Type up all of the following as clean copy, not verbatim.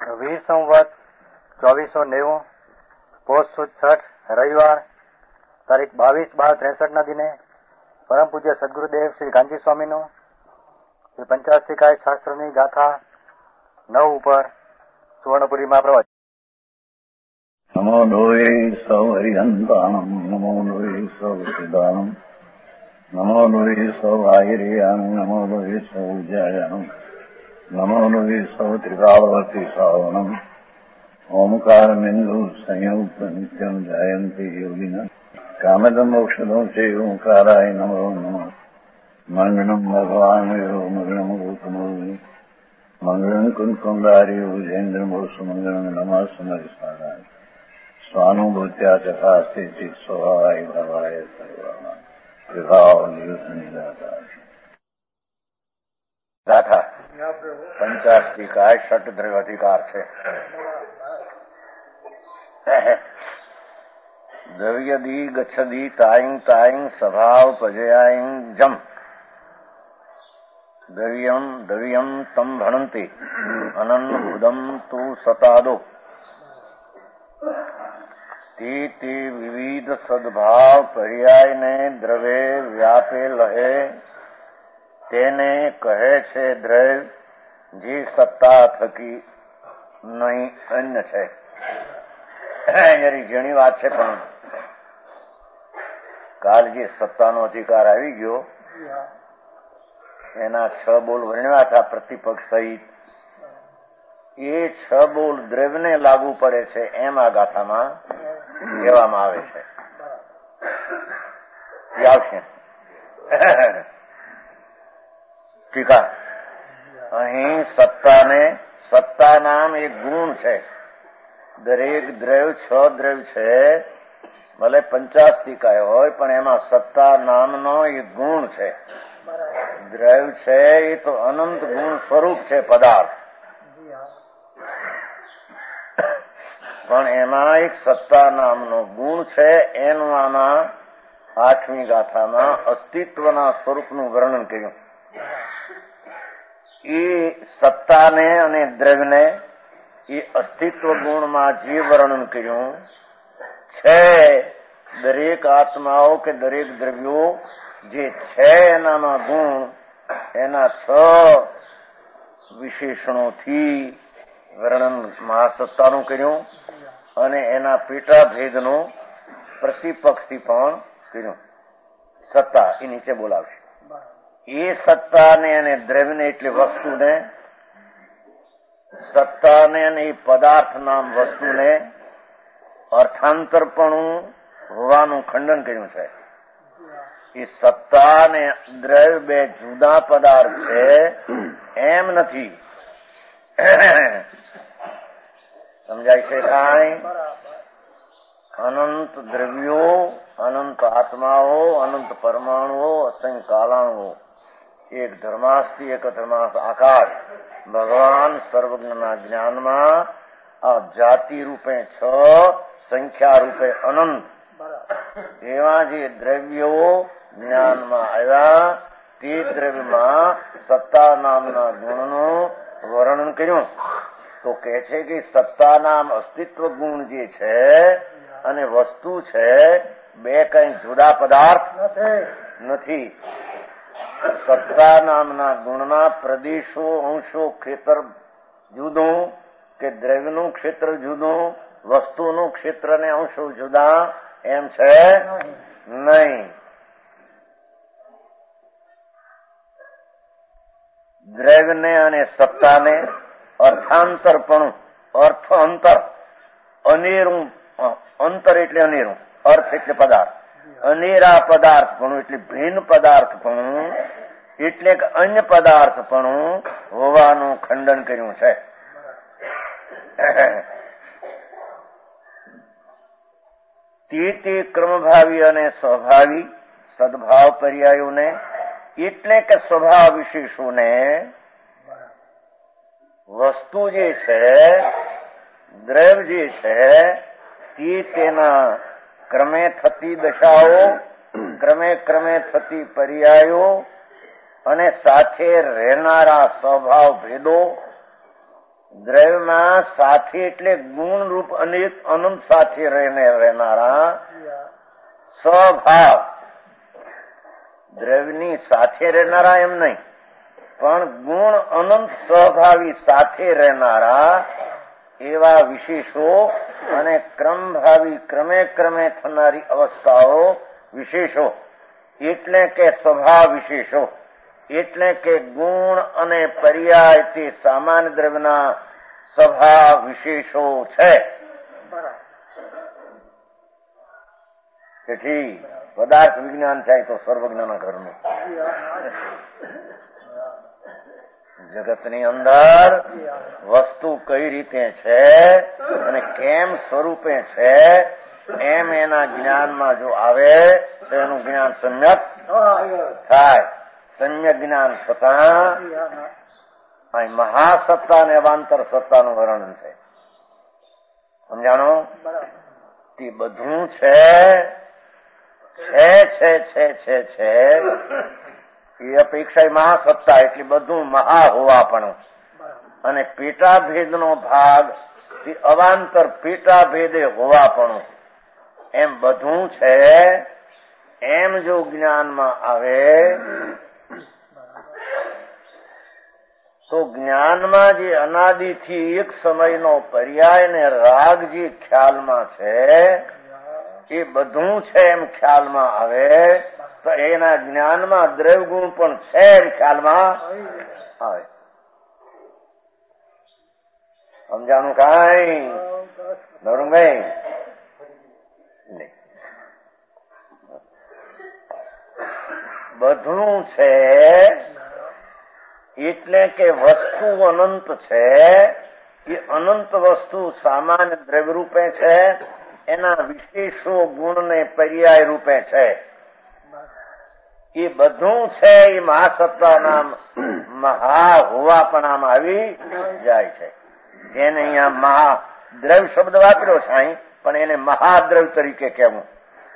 વીર સંવત 2490 પોષ સુદ છઠ રવિવાર તારીખ 22/12/63 ના દિને પરમ પૂજ્ય સદગુરુદેવ શ્રી ગાંધી સ્વામીનું શ્રી પંચાસ્તિકાય શાસ્ત્રની ગાથા 9 ઉપર સુવર્ણપુરીમાં પ્રવચન. નમો લોહે સૌ હરિહંતાણમ નમો લોહે સૌ સિદ્ધાણમ નમો લોહે સૌ આહિર્યામ નમો લોહે સૌ જયામ નમો લોહે સૌ ત્રિકાળવતી શ્રાવણમ ઓમકાર બિંદુ સંયુક્ત નિત્યમ જયંતિ યોગિના કામદમ મોક્ષદો છે ઓંકારાય નમો નમઃ મંગળમ ભગવાન મંગળમ ગૌતમો મંગળમ કુંકુંડાર્યો જૈન્દ્રમો સુમંગળમ નમઃ સમરિસારાય સ્વાનુભૂત્યા ચકાસ્તે ચિત સ્વભાવાય ભવાય સર્વમાં વિભાવ નિયુદ્ધની ગાથા પંચાસ્તિકાય ષટદ્રવ્ય અધિકાર છે. દ્રવ્યદી ગચ્છદી તાઈં તાઈં સ્વભાવ પજયાઈં જમ દ્રવ્યમ તમ ભણંતિ અનન્નબુદમ તુ સતાદો તે વિવિધ સદભાવ પર્યાયને દ્રવે વ્યાપે લહે તેને કહે છે દ્રવ્ય, જે સત્તા થકી નહીં અન્ય છે. એની ઘણી વાત છે, પણ કાલ જે સત્તાનો અધિકાર આવી ગયો એના 6 બોલ વર્ણવ્યા હતા પ્રતિપક્ષ સહિત. એ 6 બોલ દ્રવ્યને લાગુ પડે છે એમ આ ગાથામાં કહેવામાં આવે છે. આવશે ટીકા. અહીં સત્તા નામ એક ગુણ છે. દરેક દ્રવ્ય 6 દ્રવ્ય છે, ભલે 50 હોય, પણ એમાં સત્તા નામનો એક ગુણ છે. દ્રવ્ય છે એ તો અનંત ગુણ સ્વરૂપ છે પદાર્થ, પણ એમાં એક સત્તા નામનો ગુણ છે. એનું આમાં 8મી ગાથામાં અસ્તિત્વના સ્વરૂપનું વર્ણન કર્યું. એ સત્તાને અને દ્રવ્યને એ અસ્તિત્વ ગુણમાં જે વર્ણન કર્યું છે, દરેક આત્માઓ કે દરેક દ્રવ્યો જે છે એનામાં ગુણ, એના 6 વિશેષણોથી વર્ણન મહાસત્તાનું કર્યું અને એના પેટાભેદનું પ્રતિપક્ષથી પણ કર્યું. સત્તા એ નીચે બોલાવશે. એ સત્તાને અને દ્રવ્યને એટલે વસ્તુને, સત્તાને અને એ પદાર્થ નામ વસ્તુને અર્થાંતરપણું હોવાનું ખંડન કર્યું છે. એ સત્તા અને દ્રવ્ય 2 જુદા પદાર્થ છે એમ નથી. સમજાય છે કાંઈ? અનંત દ્રવ્યો, અનંત આત્માઓ, અનંત પરમાણુઓ, અસંખ્ય કાલાણુઓ, એક ધર્માસ્થી એક ધર્માસ્થ આકાશ, ભગવાન સર્વજ્ઞના જ્ઞાનમાં આ જાતિ રૂપે 6, સંખ્યા રૂપે અનંત, એવા જે દ્રવ્યો જ્ઞાનમાં આવ્યા તે દ્રવ્યમાં સત્તા નામના ગુણનું વર્ણન કર્યું. તો કહે છે કે સત્તા નામ અસ્તિત્વ ગુણ જે છે અને વસ્તુ છે 2 કઈ જુદા પદાર્થ નથી. સત્તા નામના ગુણના પ્રદેશો, અંશો, ક્ષેત્ર જુદું, કે દ્રવ્યનું ક્ષેત્ર જુદું, વસ્તુનું ક્ષેત્ર ને અંશો જુદા એમ છે નહીં. દ્રવ્યને અને સત્તાને અર્થાંતરપણું, અર્થ અંતર, અનેરું, અંતર એટલે અનેરું, અર્થ એટલે પદાર્થ, અનેરા પદાર્થપણું એટલે ભિન્ન પદાર્થપણું એટલે કે અન્ય પદાર્થપણું હોવાનું ખંડન કર્યું છે. તે ક્રમભાવી અને સ્વભાવી સદભાવ પર્યાયોને એટલે કે સ્વભાવ વિશેષોને વસ્તુ જે છે, દ્રવ્ય જે છે, તે તેના ક્રમે થતી દશાઓ, ક્રમે થતી પર્યાયો અને સાથે રહેનારા સ્વભાવ ભેદો દ્રવ્યમાં સાથે એટલે ગુણ રૂપ અનેક અનંત સાથે રહેનારા સ્વભાવ, દ્રવ્યની સાથે રહેનારા એમ નહીં, પણ ગુણ અનંત સ્વભાવી સાથે રહેનારા એવા વિશેષો અને ક્રમભાવી ક્રમે ક્રમે થનારી અવસ્થાઓ વિશેષો એટલે કે સ્વભાવ વિશેષો એટલે કે ગુણ અને પર્યાય તે સામાન્ય દ્રવ્યના સ્વભાવ વિશેષો છે. તેથી પદાર્થ વિજ્ઞાન થાય તો સર્વજ્ઞના ઘરનું. જગતની અંદર વસ્તુ કઈ રીતે છે અને કેમ સ્વરૂપે છે એમ એના જ્ઞાનમાં જો આવે તો એનું જ્ઞાન સમ્યક થાય. સમ્યક જ્ઞાન થતા અહીં મહાસત્તા અને અવાંતર સત્તાનું વર્ણન છે. સમજાણો? તે બધું છે એ અપેક્ષા મહાસત્તા એટલે બધું મહા હોવા પણ અને પેટાભેદનો ભાગ તે અવાંતર પેટાભેદે હોવા પણ એમ બધું છે એમ જો જ્ઞાનમાં આવે તો જ્ઞાનમાં જે અનાદિથી એક સમયનો પર્યાય ને રાગ જે ખ્યાલમાં છે એ બધું છે એમ ખ્યાલમાં આવે તો એના જ્ઞાનમાં દ્રવ્ય ગુણ પણ છે એમ ખ્યાલમાં આવે. સમજાણું કાંઈ નવરંગભાઈ? નહીં. બધું છે એટલે કે વસ્તુ અનંત છે. એ અનંત વસ્તુ સામાન્ય દ્રવ્ય રૂપે છે, એના વિશેષો ગુણ ને પર્યાય રૂપે છે. એ બધું છે એ મહાસત્તાના મહા હોવાપણામાં આવી જાય છે. જેને અહીંયા મહાદ્રવ્ય શબ્દ વાપર્યો છે અહીં, પણ એને મહાદ્રવ્ય તરીકે કહેવું.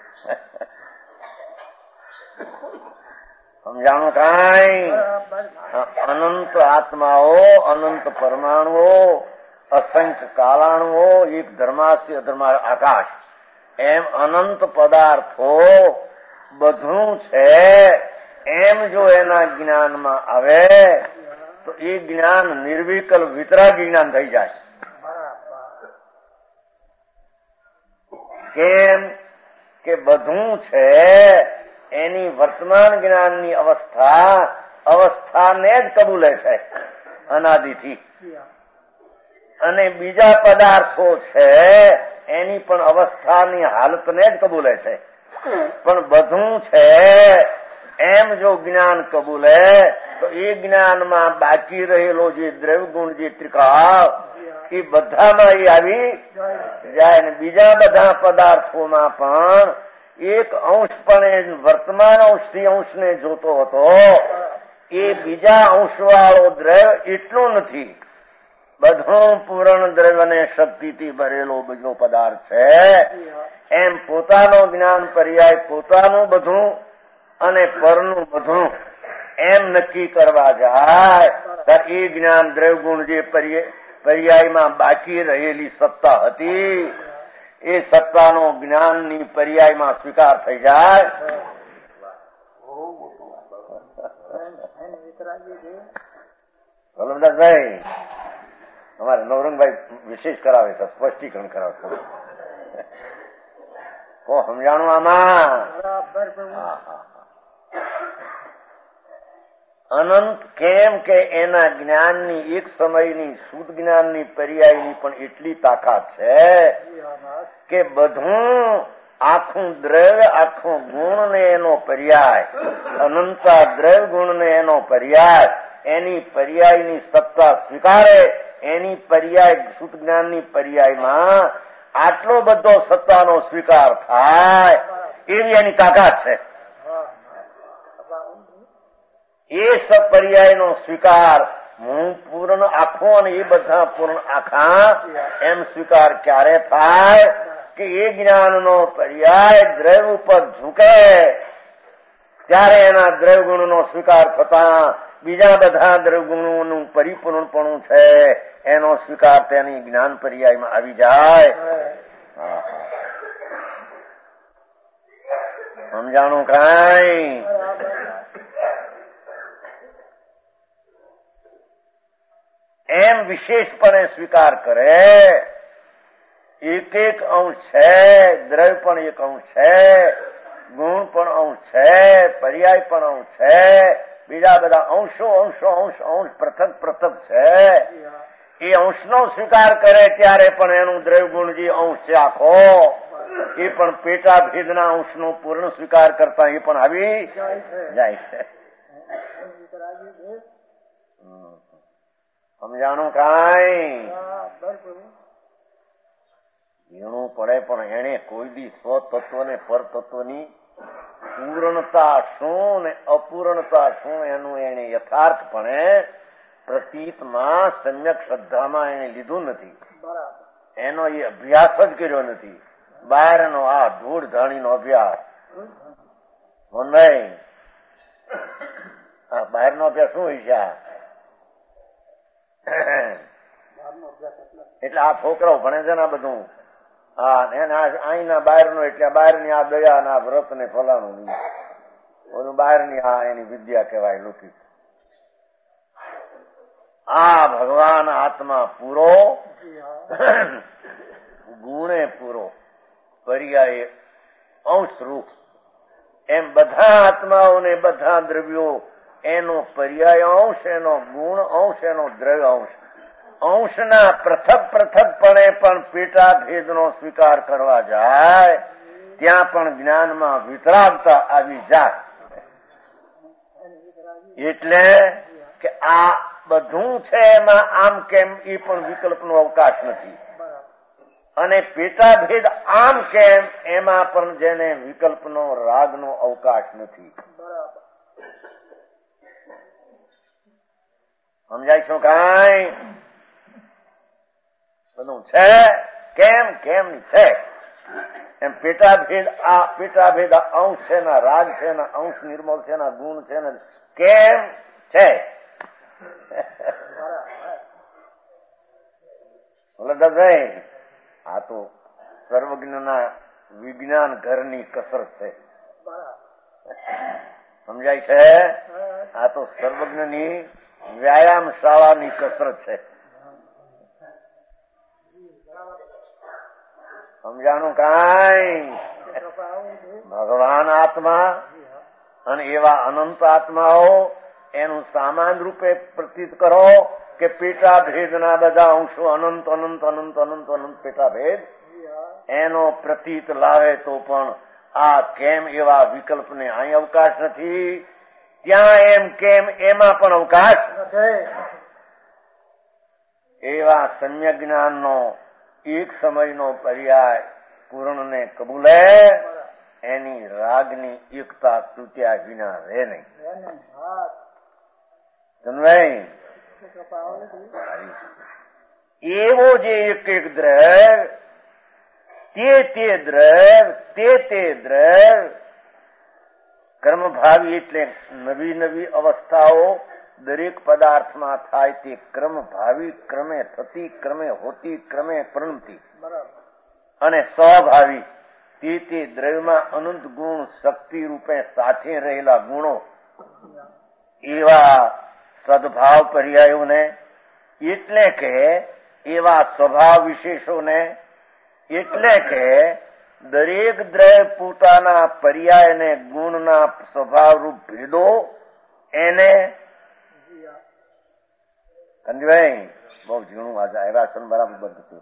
સમજાણું કાંઈ? અનંત આત્માઓ, અનંત પરમાણુઓ, અસંખ્ય કાલાણુઓ, એક ધર્માસી અધર્મા આકાશ એમ અનંત પદાર્થો બધું છે એમ જો એના જ્ઞાનમાં આવે તો એ જ્ઞાન નિર્વિકલ્પ વિતરાગી જ્ઞાન થઈ જાય. કેમ કે બધું છે એની વર્તમાન જ્ઞાનની અવસ્થાને જ કબૂલે છે અનાદિથી, અને બીજા પદાર્થો છે એની પણ અવસ્થાની હાલતને જ કબૂલે છે. પણ બધું છે એમ જો જ્ઞાન કબૂલે તો એ જ્ઞાનમાં બાકી રહેલો જે દ્રવ્ય ગુણ જે ત્રિકાળ એ બધામાં એ આવી જાય ને બીજા બધા પદાર્થોમાં પણ એક અંશ પણ વર્તમાન અંશથી અંશને જોતો હતો. એ બીજા અંશવાળો દ્રવ્ય એટલું નથી, બધું પૂર્ણ દ્રવ્ય અને શક્તિથી ભરેલો બીજો પદાર્થ છે. એમ પોતાનો જ્ઞાન પર્યાય પોતાનું બધું અને પરનું બધું એમ નક્કી કરવા જાય ત્યારે એ જ્ઞાન દ્રવ્ય ગુણ જે પર્યાયમાં બાકી રહેલી સત્તા હતી એ સત્તાનો જ્ઞાનની પર્યાયમાં સ્વીકાર થઈ જાય. વલ્લભદાસભાઈ અમારે નવરંગભાઈ વિશેષ કરાવે છે, સ્પષ્ટીકરણ કરાવે છે. સમજાણું આમાં? અનંત કેમ કે એના જ્ઞાનની એક સમયની શુદ્ધ જ્ઞાનની પર્યાયની પણ એટલી તાકાત છે કે બધું આખું દ્રવ્ય આખું ગુણ ને એનો પર્યાય, અનંતા દ્રવ્ય ગુણ ને એનો પર્યાય, એની પર્યાયની સત્તા સ્વીકારે. એની પર્યાય શુદ્ધ જ્ઞાનની પર્યાયમાં આટલો બધો સત્તાનો સ્વીકાર થાય એવી એની તાકાત છે. એ સપર્યાયનો સ્વીકાર હું પૂર્ણ આખો અને એ બધા પૂર્ણ આખા એમ સ્વીકાર ક્યારે થાય કે એ જ્ઞાનનો પર્યાય દ્રવ્ય ઉપર ઝૂકે ત્યારે એના દ્રવ્ય ગુણનો સ્વીકાર થતા બીજા બધા દ્રવ્યગુણોનું પરિપૂર્ણપણું છે એનો સ્વીકાર તેની જ્ઞાન પર્યાયમાં આવી જાય. સમજાણું કાંઈ? એમ વિશેષપણે સ્વીકાર કરે. એક એક અંશ છે, દ્રવ્ય પણ એક અંશ છે, ગુણ પણ અંશ છે, પર્યાય પણ અંશ છે, બીજા બધા અંશો અંશો અંશ અંશ પૃથક પૃથક છે. એ અંશનો સ્વીકાર કરે ત્યારે પણ એનું દ્રવ્ય ગુણ જે અંશ છે આખો એ પણ પેટા ભેદના અંશનો પૂર્ણ સ્વીકાર કરતા એ પણ આવી જાય છે. સમજાણું કાંઈ? ઝીણું પડે પણ એને કોઈ દી સ્વતત્વ ને પરતત્વની પૂર્ણતા શું ને અપૂર્ણતા શું એનું એને યથાર્થપણે પ્રતીતમાં સમ્યક શ્રદ્ધામાં એને લીધું નથી. એનો એ અભ્યાસ જ કર્યો નથી. બહારનો આ ધૂળ ધાણીનો અભ્યાસ નહીં. આ બહારનો અભ્યાસ શું હોય છે? એટલે આ છોકરાઓ ભણે છે ને આ બધું અહીંના બહારનો એટલે બહારની આ દયા ના વ્રત ને ફલાણું બધું બહારની આ એની વિદ્યા કહેવાય લૌકિક. આ ભગવાન આત્મા પૂરો, ગુણે પૂરો, પર્યાય અંશરૂપ. એમ બધા આત્માઓને બધા દ્રવ્યો એનો પર્યાય અંશ, એનો ગુણ અંશ, એનો દ્રવ્ય અંશ, અંશના પૃથક પૃથકપણે પણ પેટા ભેદનો સ્વીકાર કરવા જાય ત્યાં પણ જ્ઞાનમાં વિતરાગતા આવી જાય. એટલે કે આ બધું છે એમાં આમ કેમ એ પણ વિકલ્પનો અવકાશ નથી, અને પેટા ભેદ આમ કેમ એમાં પણ જેને વિકલ્પનો રાગનો અવકાશ નથી. સમજાય શું કાંઈ? બધું છે કેમ કેમ છે એમ પેટાભેદ. આ પેટાભેદ અંશ છે ને રાગ છે ને અંશ નિર્મળ છે ને ગુણ છે ને કેમ છે? આ તો સર્વજ્ઞના વિજ્ઞાન ઘરની કસરત છે. સમજાય છે? આ તો સર્વજ્ઞની વ્યાયામ શાળાની કસરત છે. સમજાણું કાંઈ? ભગવાન આત્મા અને એવા અનંત આત્માઓ એનું સામાન રૂપે પ્રતીત કરો કે પેટા ભેદના બધા અંશો અનંત અનંત અનંત અનંત અનંત પેટા ભેદ એનો પ્રતીત લાવે તો પણ આ કેમ એવા વિકલ્પને અહીં અવકાશ નથી, ત્યાં એમ કેમ એમાં પણ અવકાશ નથી. એવા સમ્યક જ્ઞાનનો એક સમયનો પર્યાય પૂર્ણને કબૂલે એની રાગની એકતા તૂટ્યા વિના રહે નહીં. એવો જે એક એક દ્રવ્ય તે દ્રવ્ય કર્મભાવી એટલે નવી નવી અવસ્થાઓ દરેક પદાર્થમાં થાય તે ક્રમભાવી, ક્રમે થતી, ક્રમે હોતી, ક્રમે પ્રણતી, અને સ્વભાવી તે દ્રવ્યમાં અનંત ગુણ શક્તિ રૂપે સાથે રહેલા ગુણો એવા સદભાવ પર્યાયોને એટલે કે એવા સ્વભાવ વિશેષોને એટલે કે દરેક દ્રવ્ય પોતાના પર્યાયને ગુણના સ્વભાવરૂપ ભેદો એને કંજભાઈ બહુ ઝીણું વાંચા એવા સન બરાબર બધું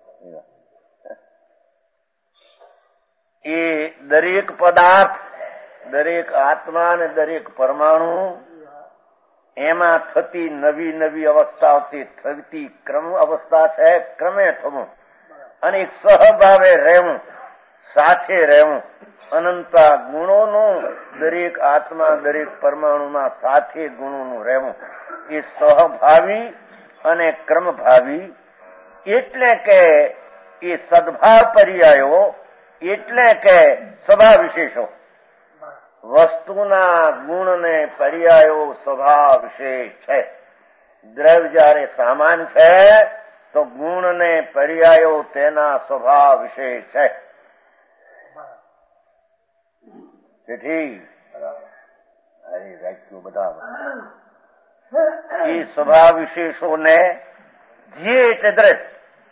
એ દરેક પદાર્થ, દરેક આત્મા અને દરેક પરમાણુ એમાં થતી નવી નવી અવસ્થાઓ તે થતી ક્રમ અવસ્થા છે, ક્રમે થવું અને એક સહભાવે રહેવું, સાથે રહેવું, અનંતા ગુણોનું દરેક આત્મા દરેક પરમાણુમાં સાથે ગુણોનું રહેવું એ સહભાવી અને ક્રમભાવી એટલે કે એ સદભાવ પર્યાયો એટલે કે સ્વભાવ વિશેષો વસ્તુના ગુણને પર્યાયો સ્વભાવ વિશેષ છે. દ્રવ્ય જયારે સામાન છે તો ગુણને પર્યાયો તેના સ્વભાવ વિશેષ છે. તેથી વાક્યો બધા એ સ્વભાવ વિશેષોને જે એટલે દ્રવ્ય,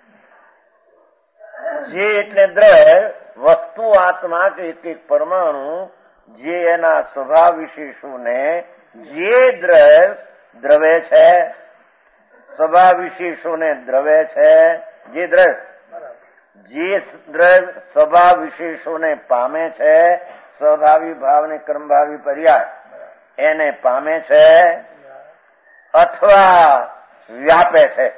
જે એટલે દ્રવ્ય, વસ્તુ આત્મા કે એક એક પરમાણુ જે એના સ્વભાવ વિશેષોને જે દ્રવે છે, સ્વભાવ વિશેષોને દ્રવે છે, જે દ્રવ્ય સ્વભાવ વિશેષોને પામે છે, સ્વભાવી ભાવને કર્મભાવી પર્યાય એને પામે છે અથવા વ્યાપે છે.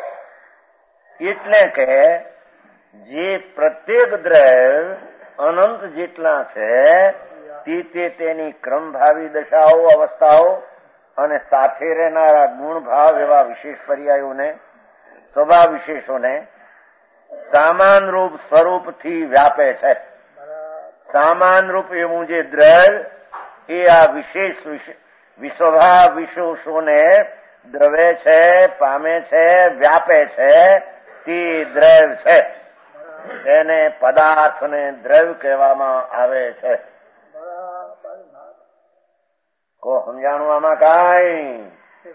એટલે કે જે પ્રત્યેક દ્રવ્ય અનંત જેટલા છે તે તેની ક્રમભાવી દશાઓ, અવસ્થાઓ અને સાથે રહેનારા ગુણભાવ એવા વિશેષ પર્યાયોને, સ્વભાવ વિશેષોને સામાન રૂપ સ્વરૂપથી વ્યાપે છે. સામાન રૂપ એવું જે દ્રવ્ય એ આ વિશેષ સ્વભાવ વિશેષોને દ્રવે છે, પામે છે, વ્યાપે છે તે દ્રવ્ય છે. તેને પદાર્થને દ્રવ્ય કહેવામાં આવે છે. કો સમજાણું આમાં કાંઈ?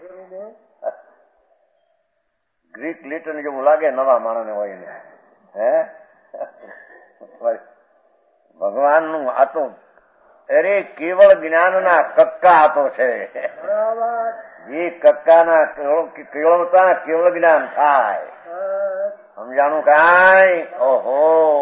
ગ્રીક લિટન જેવું લાગે નવા માણસને હોય ને. હે ભગવાનનું આ તો અરે કેવળ જ્ઞાનના કક્કા આ તો છે. જે કક્કાના કેવળતા કેવળ જ્ઞાન થાય. સમજાણું કાંઈ? ઓહો,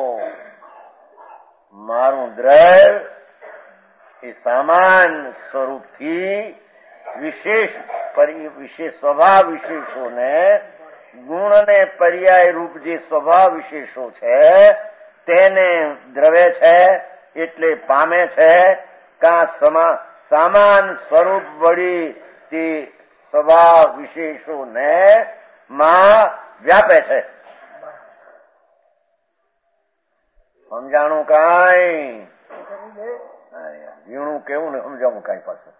મારું દ્રવ્ય એ સામાન સ્વરૂપથી વિશેષ સ્વભાવ વિશેષોને ગુણને પર્યાય રૂપ જે સ્વભાવ વિશેષો છે તેને દ્રવે છે એટલે પામે છે. કા સામાન સ્વરૂપ વળી તે સ્વભાવ વિશેષોને માં વ્યાપે છે. સમજાણું કાંઈ? ઝીણું કેવું ને સમજાવું કાંઈ પાછું.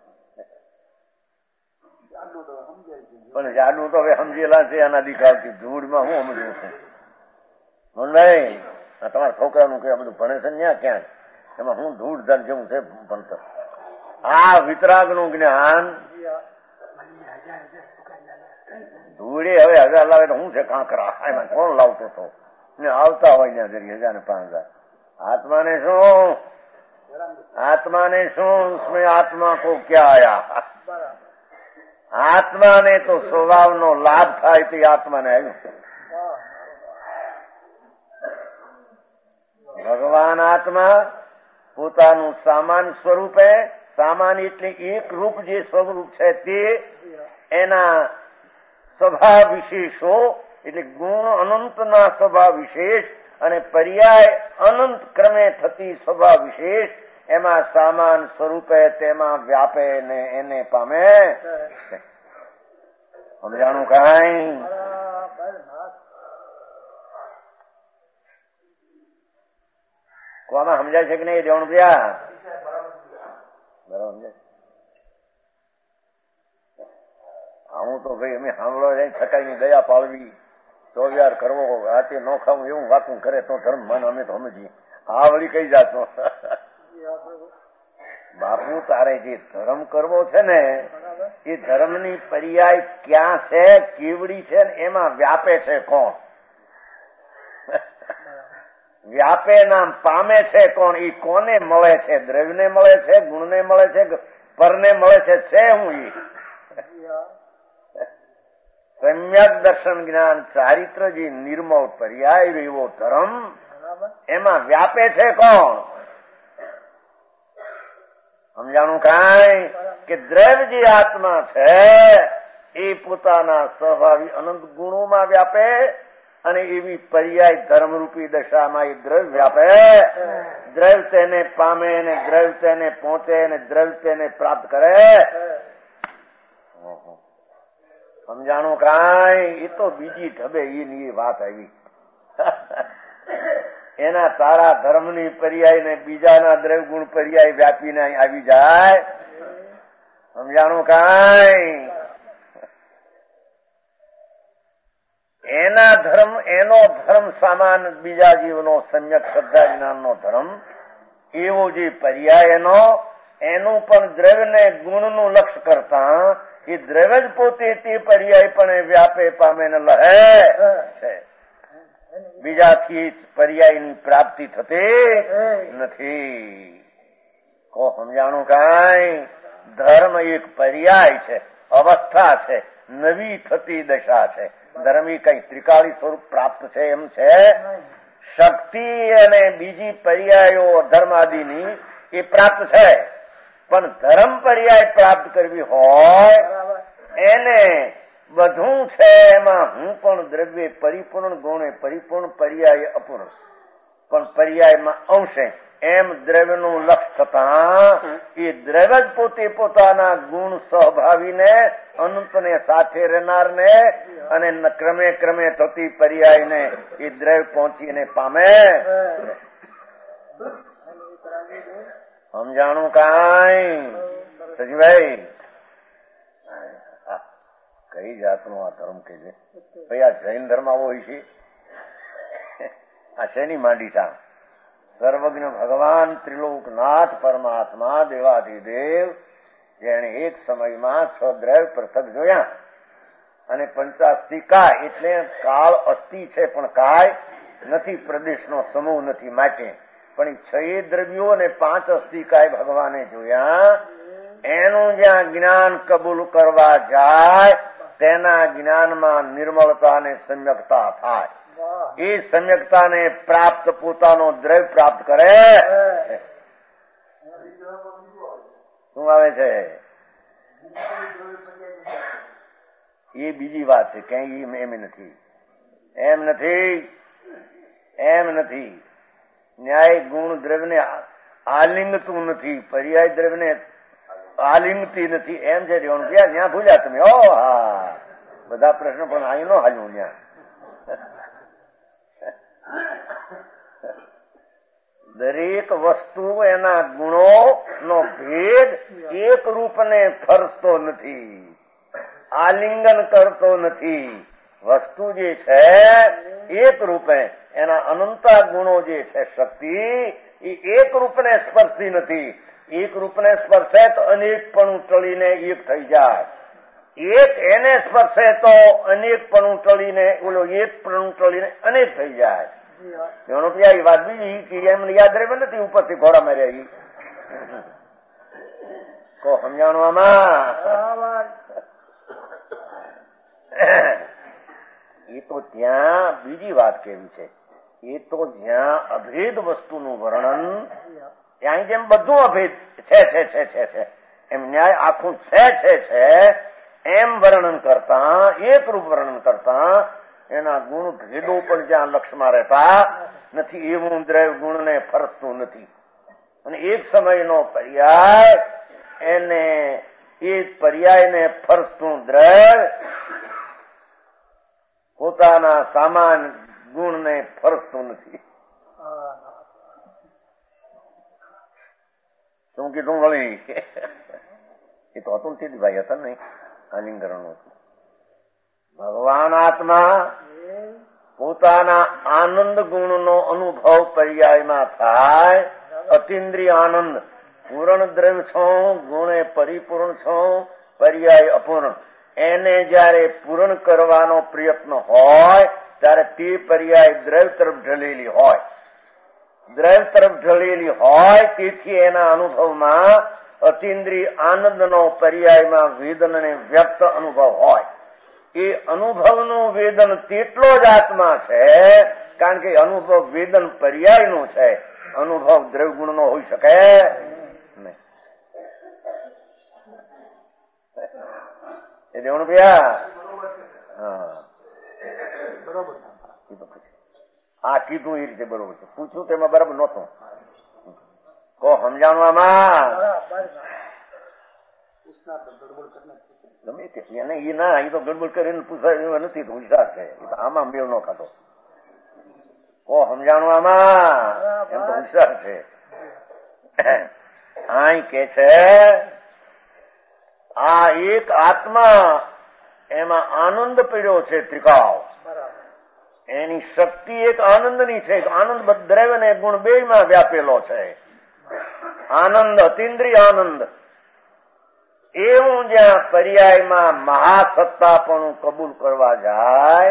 પણ જાડું તો હવે સમજેલા છે એના દીકરાથી ધૂળમાં હું સમજવું છું. નહીં તમારા છોકરાનું કે બધું ભણે છે ને ક્યાં એમાં હું ધૂળ ધાર જેવું છે ભણતર. આ વિતરાગનું જ્ઞાન ધૂળે હવે 1000 લાવે તો હું છે કાંકરા, એમાં કોણ લાવતો હતો ને આવતા હોય ને 1000 ને 5000. આત્માને શું? આત્માને શું? उसमें आत्मा को क्या आया? આત્માને તો સ્વભાવનો લાભ થાય તે આત્માને આવ્યું. ભગવાન આત્મા પોતાનું સામાન સ્વરૂપે, સામાન એટલે એક રૂપ જે સ્વરૂપ છે તે એના સ્વભાવ વિશેષો એટલે ગુણ અનંતના સ્વભાવ વિશેષ અને પર્યાય અનંત ક્રમે થતી સ્વભાવ વિશેષ એમાં સામાન સ્વરૂપે તેમાં વ્યાપે ને એને પામે. સમજાણું કાંઈ? કોમાં સમજાય છે કે નહીં? દેવણ પ્રિયા બરાબર સમજાય? હું તો ભાઈ અમે સાંભળો જાય છટાઈની દયા પાળવી, ચોવ્યાર કરવો, રાતે ન ખાવું એવું વાતું કરે તો ધર્મ માન અમે તો સમજીએ. આ વળી કઈ જાતો બાપુ તારે જે ધર્મ કરવો છે ને એ ધર્મની પર્યાય ક્યાં છે, કેવડી છે ને એમાં વ્યાપે છે કોણ? વ્યાપે નામ પામે છે કોણ? એ કોને મળે છે? દ્રવ્યને મળે છે, ગુણને મળે છે, પરને મળે છે હું એ સમ્યક દર્શન જ્ઞાન ચારિત્ર જે નિર્મળ પર્યાય એવો ધર્મ એમાં વ્યાપે છે કોણ? સમજાણું કાંઈ? કે દ્રવ્ય જે આત્મા છે એ પોતાના સ્વભાવી અનંત ગુણોમાં વ્યાપે અને એવી પર્યાય ધર્મરૂપી દશામાં એ દ્રવ્ય વ્યાપે. દ્રવ્ય તેને પામે ને દ્રવ્ય તેને પહોંચે ને દ્રવ્ય તેને પ્રાપ્ત કરે. સમજાણું કાંઈ? એ તો બીજી ઢબે એની વાત આવી. એના તારા ધર્મની પર્યાય ને બીજાના દ્રવ્યગુણ પર્યાય વ્યાપીને આવી જાય. સમજાણું કાંઈ? એનો ધર્મ સામાન બીજા જીવનો સમ્યક શ્રદ્ધા જ્ઞાનનો ધર્મ એવો જે પર્યાય એનું પણ દ્રવ્યને ગુણનું લક્ષ્ય કરતા એ દ્રવ્ય જ પોતે તે પર્યાય પણ વ્યાપે પામે ને લહે છે. બીજાથી પર્યાયની પ્રાપ્તિ થતી નથી. કો સમજાણું કાંઈ? ધર્મ એક પર્યાય છે, અવસ્થા છે, નવી થતી દશા છે. ધર્મ એ કઈ ત્રિકાળી સ્વરૂપ પ્રાપ્ત છે એમ છે. શક્તિ અને બીજી પર્યાયો ધર્માદિની એ પ્રાપ્ત છે, પણ ધર્મ પર્યાય પ્રાપ્ત કરવી હોય એને બધું છે એમાં હું પણ દ્રવ્ય પરિપૂર્ણ ગુણે પરિપૂર્ણ પર્યાય અપૂર્ણ પણ પર્યાયમાં અંશે એમ દ્રવ્યનું લક્ષ્ય થતા એ દ્રવ્ય જ પોતે પોતાના ગુણ સ્વભાવીને અનંતને સાથે રહેનારને અને ક્રમે ક્રમે થતી પર્યાયને એ દ્રવ્ય પહોંચીને પામે. સમજાણું કાંઈ સજીભાઈ? કઈ જાતનો આ ધર્મ કે છે ભાઈ? આ જૈન ધર્મ આવો હોય છે? આ શેની માંડીતા? સર્વજ્ઞ ભગવાન ત્રિલોકનાથ પરમાત્મા દેવાધિદેવ જેને એક સમયમાં 6 દ્રવ્ય પૃથક જોયા અને પંચાસ્તિકા એટલે કાળ અસ્થિ છે પણ કાય નથી, પ્રદેશનો સમૂહ નથી, માટે પણ 6 દ્રવ્યો અને 5 અસ્થિકાય ભગવાને જોયા. એનું જ્યાં જ્ઞાન કબૂલ કરવા જાય તેના જ્ઞાનમાં નિર્મળતા અને સમ્યકતા થાય. એ સમ્યકતાને પ્રાપ્ત પોતાનો દ્રવ્ય પ્રાપ્ત કરે. શું આવે છે? એ બીજી વાત છે. કઈ એમ નથી, એમ નથી, એમ નથી. ન્યાય ગુણ દ્રવ્યને આલિંગતું નથી, પર્યાય દ્રવ્યને આલિંગતી નથી. એમ છે ત્યાં ભૂલ્યા તમે. ઓ હા, બધા પ્રશ્ન પણ અહીં નો હાલ્યું. ત્યાં દરેક વસ્તુ એના ગુણો નો ભેદ એક રૂપને ફરતો નથી, આલિંગન કરતો નથી. વસ્તુ જે છે એક રૂપે એના અનંતા ગુણો જે છે શક્તિ એ એક રૂપને સ્પર્શતી નથી. એક રૂપને સ્પર્શે તો અનેકપણું ટળીને એક થઈ જાય. એક એને સ્પર્શે તો અનેકપણું ટળીને ઓલો એકપણું ટળીને અનેક થઈ જાય. એનો એ વાત બીજી કે એમ યાદ રહે નથી ઉપરથી ઘોડા માર્યા. કો સમજાણું આમાં? એ તો ત્યાં બીજી વાત કેવી છે. એ તો જ્યાં અભેદ વસ્તુનું વર્ણન, ત્યાં જેમ બધું અભેદ છે એમ ન્યાય આખું છે એમ વર્ણન કરતા, એક રૂપ વર્ણન કરતા એના ગુણ ભેદો પણ જ્યાં લક્ષમાં રહેતા નથી એવું દ્રવ્ય ગુણને ફરતું નથી. અને એક સમયનો પર્યાય એને એ પર્યાયને ફરતું દ્રવ્ય પોતાના સામાન ગુણને ફરતું નથી. શું કીધું વળી? એ તો હતું તે ભાઈ હતા નહીં, આલિંગરણ હતું. ભગવાન આત્મા પોતાના આનંદ ગુણનો અનુભવ પર્યાયમાં થાય. અતિન્દ્રિય આનંદ, પૂર્ણ દ્રવ્ય છો, ગુણે પરિપૂર્ણ છો, પર્યાય અપૂર્ણ. એને જયારે પૂર્ણ કરવાનો પ્રયત્ન હોય ત્યારે તે પર્યાય દ્રવ્ય તરફ ઢળેલી હોય. દ્રવ્ય તરફ ઢળેલી હોય તેથી એના અનુભવમાં અતિન્દ્રિય આનંદનો પર્યાયમાં વેદન અને વ્યક્ત અનુભવ હોય. એ અનુભવનું વેદન તેટલો જ આત્મા છે, કારણ કે અનુભવ વેદન પર્યાયનું છે. અનુભવ દ્રવ્ય ગુણનો હોઈ શકે નહીં. એ દેવણ ભૈયા આ કીધું એ રીતે બરોબર છે. પૂછ્યું તેમાં બરાબર નહોતું. કો સમજાણું આમાં? ગમે તે એને એ ના, એ તો ગડબડ કરીને પૂછાય નથી તો હોશિયાર છે. એ તો આમાં મેળ ન ખાતો. સમજાણું આમાં? એમ તો હોશિયાર છે. અહીં કે છે આ એક આત્મા, એમાં આનંદ પડ્યો છે ત્રિકાળ. એની શક્તિ એક આનંદની છે. આનંદ દ્રવ્ય ને ગુણ બેયમાં વ્યાપેલો છે. આનંદ અતિન્દ્રિય આનંદ. એવું જ્યાં પર્યાયમાં મહાસત્તાપણું કબૂલ કરવા જાય,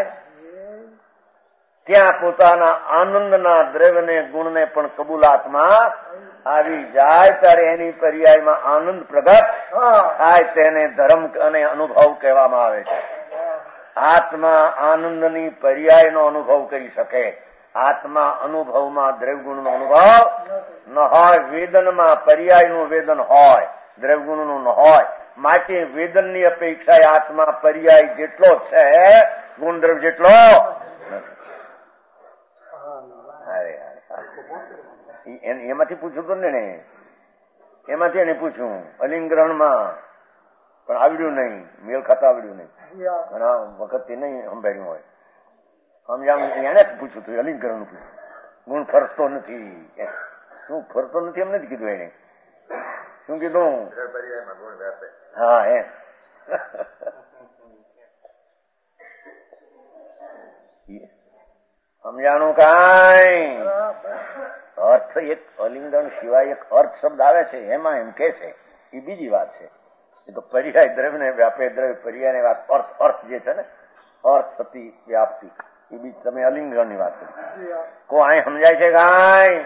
ત્યાં પોતાના આનંદના દ્રવ્યને ગુણને પણ કબૂલાતમાં આવી જાય, ત્યારે એની પર્યાયમાં આનંદ પ્રગટ થાય. તેને ધર્મ અને અનુભવ કહેવામાં આવે છે. આત્મા આનંદની પર્યાયનો અનુભવ કરી શકે. આત્મા અનુભવમાં દ્રવ્યગુણનો અનુભવ ન હોય. વેદનમાં પર્યાયનું વેદન હોય, દ્રવ્યગુણનું ન હોય. માટે વેદનની અપેક્ષાએ આત્મા પર્યાય જેટલો છે, ગુણદ્રવ્ય જેટલો એમાંથી પૂછ્યું હતું ને, એમાંથી એને પૂછ્યું અલિંગ્રહણમાં, પણ આવડ્યું નહીં, મેળ ખાતા આવડ્યું નહીં. ઘણા વખત નહીં સંભાળ્યું હોય. સમજાવું એને પૂછ્યું હતું, અલિંગ્રહણ પૂછ્યું. ગુણ ફરતો નથી. શું ફરતો નથી એમ નથી કીધું એને. શું કીધું? હા, એમ. સમજાણું કાંઈ? અર્થ એક અલિંગન સિવાય એક અર્થ શબ્દ આવે છે, એમાં એમ કે છે એ બીજી વાત છે. એ તો પર્યાય દ્રવ્ય ને વ્યાપે દ્રવ્ય, પર્યાય વાત અર્થ જે છે ને, અર્થ થતી વ્યાપતી, એ બીજી તમે અલિંગન ની વાત કરી. કો અહીં સમજાય છે કાંઈ?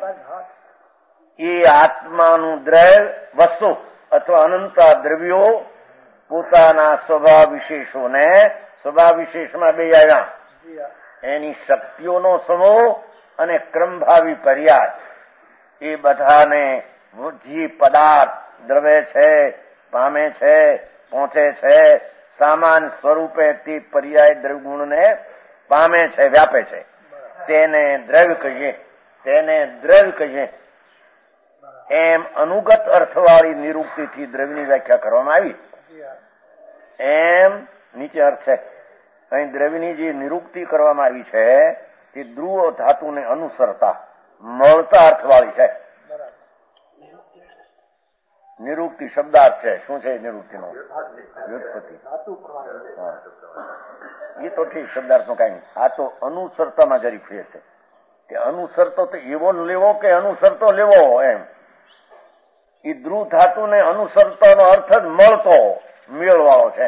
એ આત્માનું દ્રવ્ય વસ્તુ અથવા અનંતા દ્રવ્યો પોતાના સ્વભાવ વિશેષોને, સ્વભાવ વિશેષમાં બે આવ્યા, એની શક્તિઓનો સમૂહ અને ક્રમભાવી પર્યાય, એ બધાને જે પદાર્થ દ્રવ્ય છે, પામે છે, પહોંચે છે, સામાન્ય સ્વરૂપે તે પર્યાય દ્રવ્યગુણને પામે છે, વ્યાપે છે, તેને દ્રવ્ય કહીએ. તેને દ્રવ્ય કહીએ. એમ અનુગત અર્થવાળી નિરૂક્તિથી દ્રવ્યની વ્યાખ્યા કરવામાં આવી. એમ નીચે અર્થ છે. અહીં દ્રવ્યની જે નિરૂક્તિ કરવામાં આવી છે તે ધ્રુવ ધાતુને અનુસરતા મળતા અર્થવાળી છે. નિરૂક્તિ શબ્દાર્થ છે. શું છે નિરૂક્તિનો? વ્યુત્પત્તિ. એ તો ઠીક, શબ્દાર્થનો કઈ નહીં. આ તો અનુસરતામાં જરી ફેર છે કે અનુસરતો તો એવો લેવો કે અનુસરતો લેવો. એમ એ ધ્રુવ ધાતુને અનુસરતાનો અર્થ જ મળતો, મેળવાળો છે.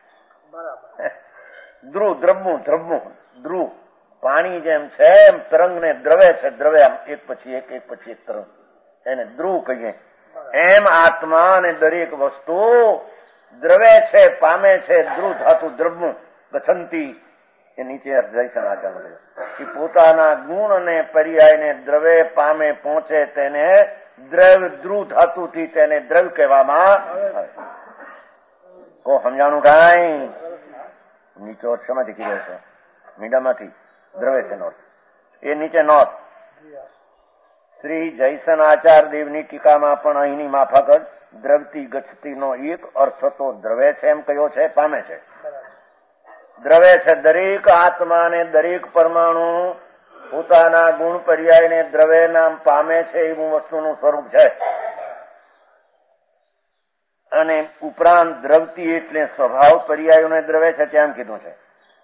ધ્રુવ દ્રવ્યું ધ્રુવ પાણી જેમ છે એમ તરંગ ને દ્રવે છે. દ્રવે આમ એક પછી એક પછી એક તરંગ, એને ધ્રુવ કહીએ. એમ આત્મા અને દરેક વસ્તુ દ્રવે છે, પામે છે. ધ્રુવ ધાતુ દ્રવ્યું ગચ્છંતી, એ નીચે દર્શન આચાર એ પોતાના ગુણ અને પર્યાયને દ્રવે પામે પહોંચે, તેને દ્રવ્ય ધ્રુવ ધાતુથી તેને દ્રવ્ય કહેવામાં આવે. કો સમજાણું કાંઈ? નીચે અર્થ શેમાંથી કીધો છે? મીડામાંથી દ્રવ્ય છે નોટ. એ નીચે નોટ શ્રી જયસન આચાર દેવની ટીકામાં પણ અહીંની માફક જ દ્રવતી ગચ્છતીનો એક અર્થ તો દ્રવે છે એમ કયો છે, પામે છે. દ્રવે છે દરેક આત્માને દરેક પરમાણુ પોતાના ગુણ પર્યાયને દ્રવે નામ પામે છે, એવું વસ્તુનું સ્વરૂપ છે. અને ઉપરાંત દ્રવતી એટલે સ્વભાવ પર્યાયોને દ્રવે છે તેમ કીધું છે.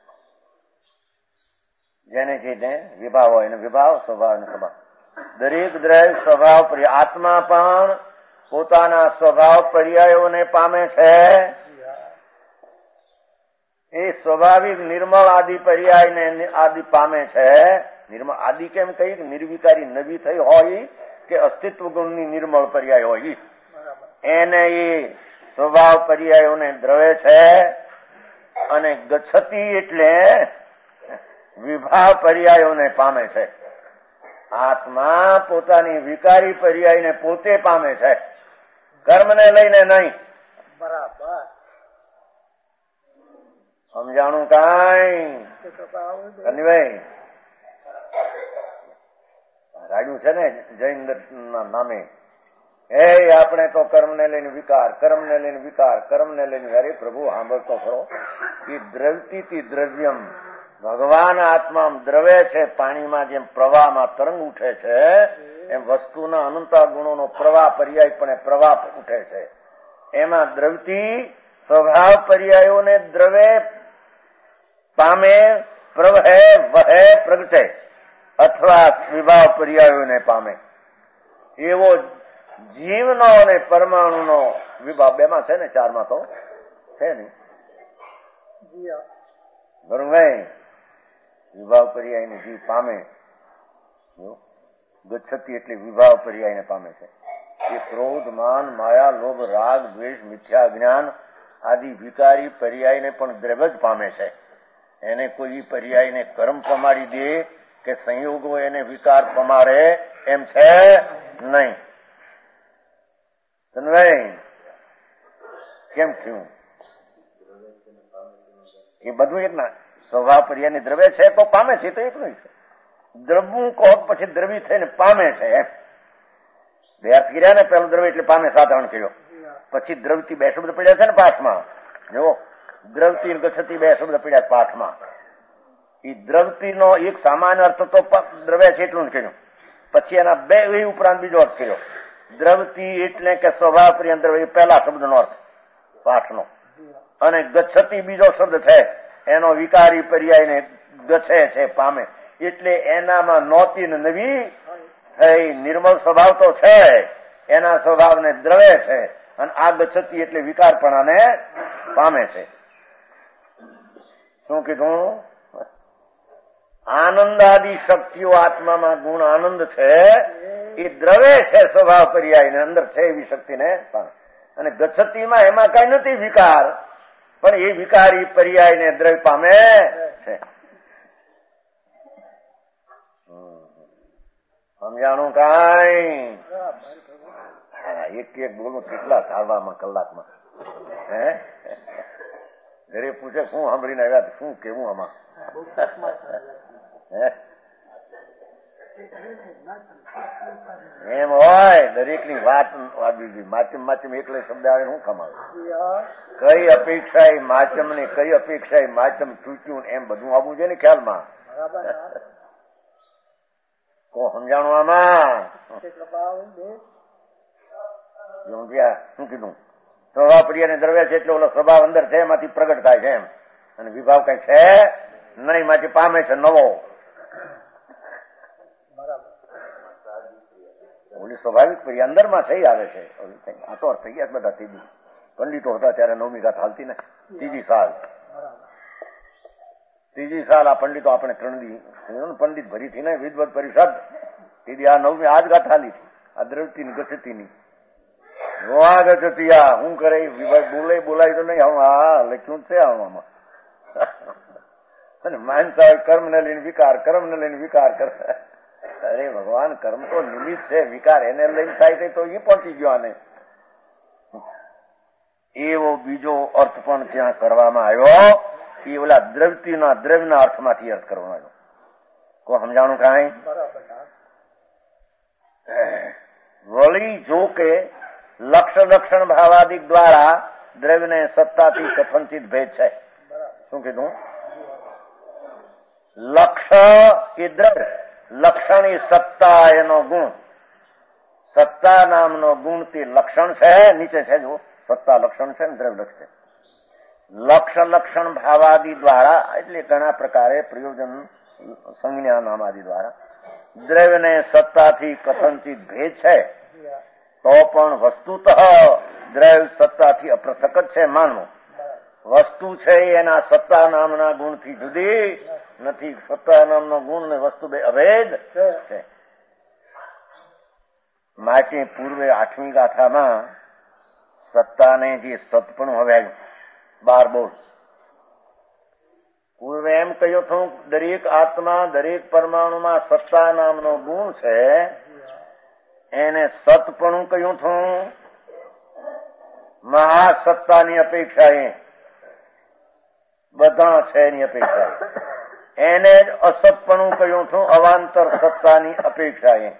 જેને જે વિભાવ હોય એને વિભાવ, સ્વભાવ અને સ્વભાવ. દરેક દ્રવ્ય સ્વભાવ પર્યાય, આત્મા પણ પોતાના સ્વભાવ પર્યાયોને પામે છે. એ સ્વાભાવિક નિર્મળ આદિ પર્યાયને આદિ પામે છે. નિર્મળ આદિ કેમ કહી? નિર્વિકારી નવી થઈ હોય કે અસ્તિત્વ ગુણની નિર્મળ પર્યાય હોય, એને એ સ્વભાવ પર્યાયોને દ્રવે છે. અને ગચ્છતી એટલે વિભાવ પર્યાયોને પામે છે. આત્મા પોતાની વિકારી પર્યાયને પોતે પામે છે, કર્મને લઈને નહીં. બરાબર સમજાણું કાંઈ? કનીભાઈ રાડ્યું છે ને જૈન દર્શનના નામે, હે આપણે તો કર્મને લઈને વિકાર, કર્મને લઈને વિકાર, કર્મને લઈને. અરે પ્રભુ સાંભળતો ખરો. એ દ્રવ્યથી દ્રવ્યમ ભગવાન આત્મા દ્રવે છે, પાણીમાં જેમ પ્રવાહમાં તરંગ ઉઠે છે એમ વસ્તુના અનંત ગુણોનો પ્રવાહ પર્યાયપણે પ્રવાહ ઉઠે છે. એમાં દ્રવતી સ્વભાવ પર્યાયોને દ્રવે પામે, પ્રવહે, વહે, પ્રગટે અથવા વિભાવ પર્યાયોને પામે. એવો જીવનો અને પરમાણુનો વિભાવ બેમાં છે ને, ચારમાં તો છે ને. બરોબર ભાઈ? વિભાવ પર્યાયને જીવ પામે, ગચ્છતિ એટલે વિભાવ પર્યાયને પામે છે. એ ક્રોધ, માન, માયા, લોભ, રાગ, દ્વેષ, મિથ્યા જ્ઞાન આદિ વિકારી પર્યાયને પણ દ્રવ જ પામે છે. એને કોઈ પર્યાયને કર્મ પમાડી દે કે સંયોગો એને વિકાર પમાડે એમ છે નહીં. કેમ થયું? એ બધું એક ના સ્વભાવ પર્યાયની દ્રવ્ય છે તો પામે છે, તો એટલું છે. દ્રવવું કહો પછી દ્રવી થઈને પામે છે એમ. બે અર્થ કર્યા ને, પેલું દ્રવ્ય એટલે પામે સાધારણ કર્યો, પછી દ્રવતી બે શબ્દ પડ્યા છે ને પાઠમાં. જો દ્રવતી ગચ્છતી બે શબ્દ પડ્યા પાઠમાં. એ દ્રવતીનો એક સામાન્ય અર્થ તો દ્રવ્ય છે એટલું જ કર્યું, પછી એના બે ઉપરાંત બીજો અર્થ કર્યો. દ્રવતી એટલે કે સ્વભાવ પર્યાય દ્રવ્ય, પહેલા શબ્દનો અર્થ પાઠનો, અને ગચ્છતી બીજો શબ્દ છે એનો વિકારી પર્યાયને ગચ્છે છે, પામે. એટલે એનામાં નોતી નવી થઈ નિર્મળ સ્વભાવ તો છે, એના સ્વભાવને દ્રવે છે, અને આ ગચ્છતી એટલે વિકારપણાને પામે છે. શું કીધું? આનંદ આદિ શક્તિઓ આત્મામાં ગુણ આનંદ છે, એ દ્રવે છે સ્વભાવ પર્યાયને અંદર છે એવી શક્તિને પામે. અને ગચ્છતીમાં એમાં કઈ નથી વિકાર, પણ એ વિકારી પર્યાયને દ્રવ્ય પામે છે. સમજાણું કાંઈ? એક એક બોલું કેટલા ધારવામાં કલાકમાં. હે ઘરે પૂછે શું સાંભળીને આવ્યા, શું કેવું આમાં? એમ હોય દરેક ની વાત માચમ માચમ એકલે શબ્દ આવે શું કમાવે? કઈ અપેક્ષા એ માચમ ને કઈ અપેક્ષા એ માચમ ચૂક્યું એમ બધું આવવું છે ને ખ્યાલમાં. સમજાણું આમાં? શું કીધું? સ્વભાવ પ્રિય દ્રવ્ય છે એટલે ઓલો સ્વભાવ અંદર છે એમાંથી પ્રગટ થાય છે એમ, અને વિભાવ કઈ છે નહીં, માંથી પામે છે નવો. ઓલી સ્વાભાવિક પ્રિય અંદર માં છે આવે છે. આ તો થઈ ગયા બધા ત્રીજી પંડિતો હતા ત્યારે નવમી ગાથ હાલતી ને, ત્રીજી સાલ આ પંડિતો આપણે ત્રણ પંડિત ભરી થી ને વિદવત પરિષદ ત્રીજી આ નવમી આજ ગાથ હાલી હતી. આ દ્રવતી ની ગચ્છતી ની ગચ્છતી આ શું કરે બોલાય તો નહીં. હા લખ્યું છે આમાં. અને માનતા કર્મ ને લઈને વિકાર, કર્મ ને લઈને વિકાર કરે. અરે ભગવાન, કર્મ તો નિમિત્ત છે, વિકાર એને લઈને થાય તો એ પહોંચી ગયો. આને એવો બીજો અર્થ પણ ત્યાં કરવામાં આવ્યો. એ ઓલા દ્રવ્યના દ્રવ્યના અર્થમાંથી અર્થ કરવામાં આવ્યો. કોઈ સમજાણું કાંઈ? વળી જો કે લક્ષણ ભાવાદિક દ્વારા દ્રવ્યને સત્તાથી કથનચિત ભેદ છે. શું કીધું? લક્ષ એ દ્રવ્ય, લક્ષણ એ સત્તા એનો ગુણ. સત્તા નામનો ગુણ તે લક્ષણ છે, નીચે છે જો સત્તા લક્ષણ છે ને દ્રવ્ય લક્ષ છે. લક્ષણ ભાવાદિ દ્વારા એટલે ઘણા પ્રકારે પ્રયોજન સંજ્ઞા નામાદિ દ્વારા દ્રવ્યને સત્તાથી કથનચિત ભેદ છે. તો પણ વસ્તુતઃ દ્રવ્ય સત્તાથી અપૃથક જ છે માનવું. વસ્તુ છે એના સત્તા નામના ગુણથી જુદી નથી. સત્તા નામનો ગુણ ને વસ્તુ બે અભેદ છે. માટે પૂર્વે 8મી ગાથામાં સત્તાને જે સતપણું હવે 12 બોલ પૂર્વે એમ કહ્યું હતું, દરેક આત્મા દરેક પરમાણુમાં સત્તા નામનો ગુણ છે, એને સતપણું કહ્યું હતું. મહાસત્તાની અપેક્ષા એ બધા છે એની અપેક્ષા, એને જ અસતપણું કહ્યું છું. અવાંતર સત્તાની અપેક્ષા એ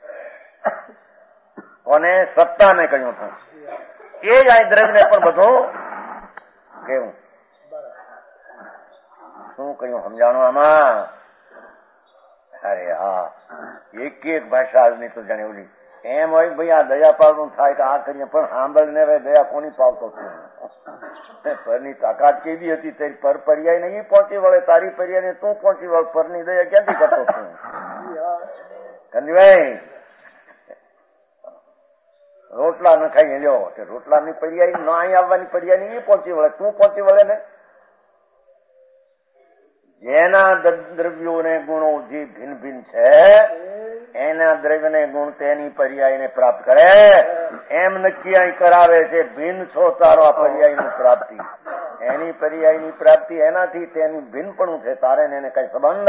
કોને? સત્તાને કહ્યું છું. એ જ અહીં દ્રવ્યને પણ બધું કેવું શું કહ્યું સમજાણું આમાં? અરે હા, એક ભાષા આજની તો જાણે ઓલી એમ હોય ભાઈ આ દયા પાવનું થાય કે આ કરીએ, પણ સાંભળને હવે દયા કોની પાવતો પરની તાકાત કેવી હતી તારી પર પર્યાય નહીં પહોંચી વળે, તારી પર્યાય ને તું પહોંચી વળ, પરની દયા ક્યાંથી કરતો છું? કંદીભાઈ રોટલા ન ખાઈ લ્યો, રોટલાની પર્યાય ન અહીં આવવાની પર્યાય નહીં પહોંચી વળે, તું પહોંચી વળે ને? જેના દ્રવ્યો ને ગુણો જે ભિન્ન ભિન્ન છે એના દ્રવ્ય ને ગુણ તેની પર્યાયને પ્રાપ્ત કરે એમ નક્કી અહીં કરાવે છે. ભિન્ન છો તારો આ પર્યાયની પ્રાપ્તિ, એની પર્યાયની પ્રાપ્તિ એનાથી તેની ભિન્નપણું છે, તારે એને કઈ સંબંધ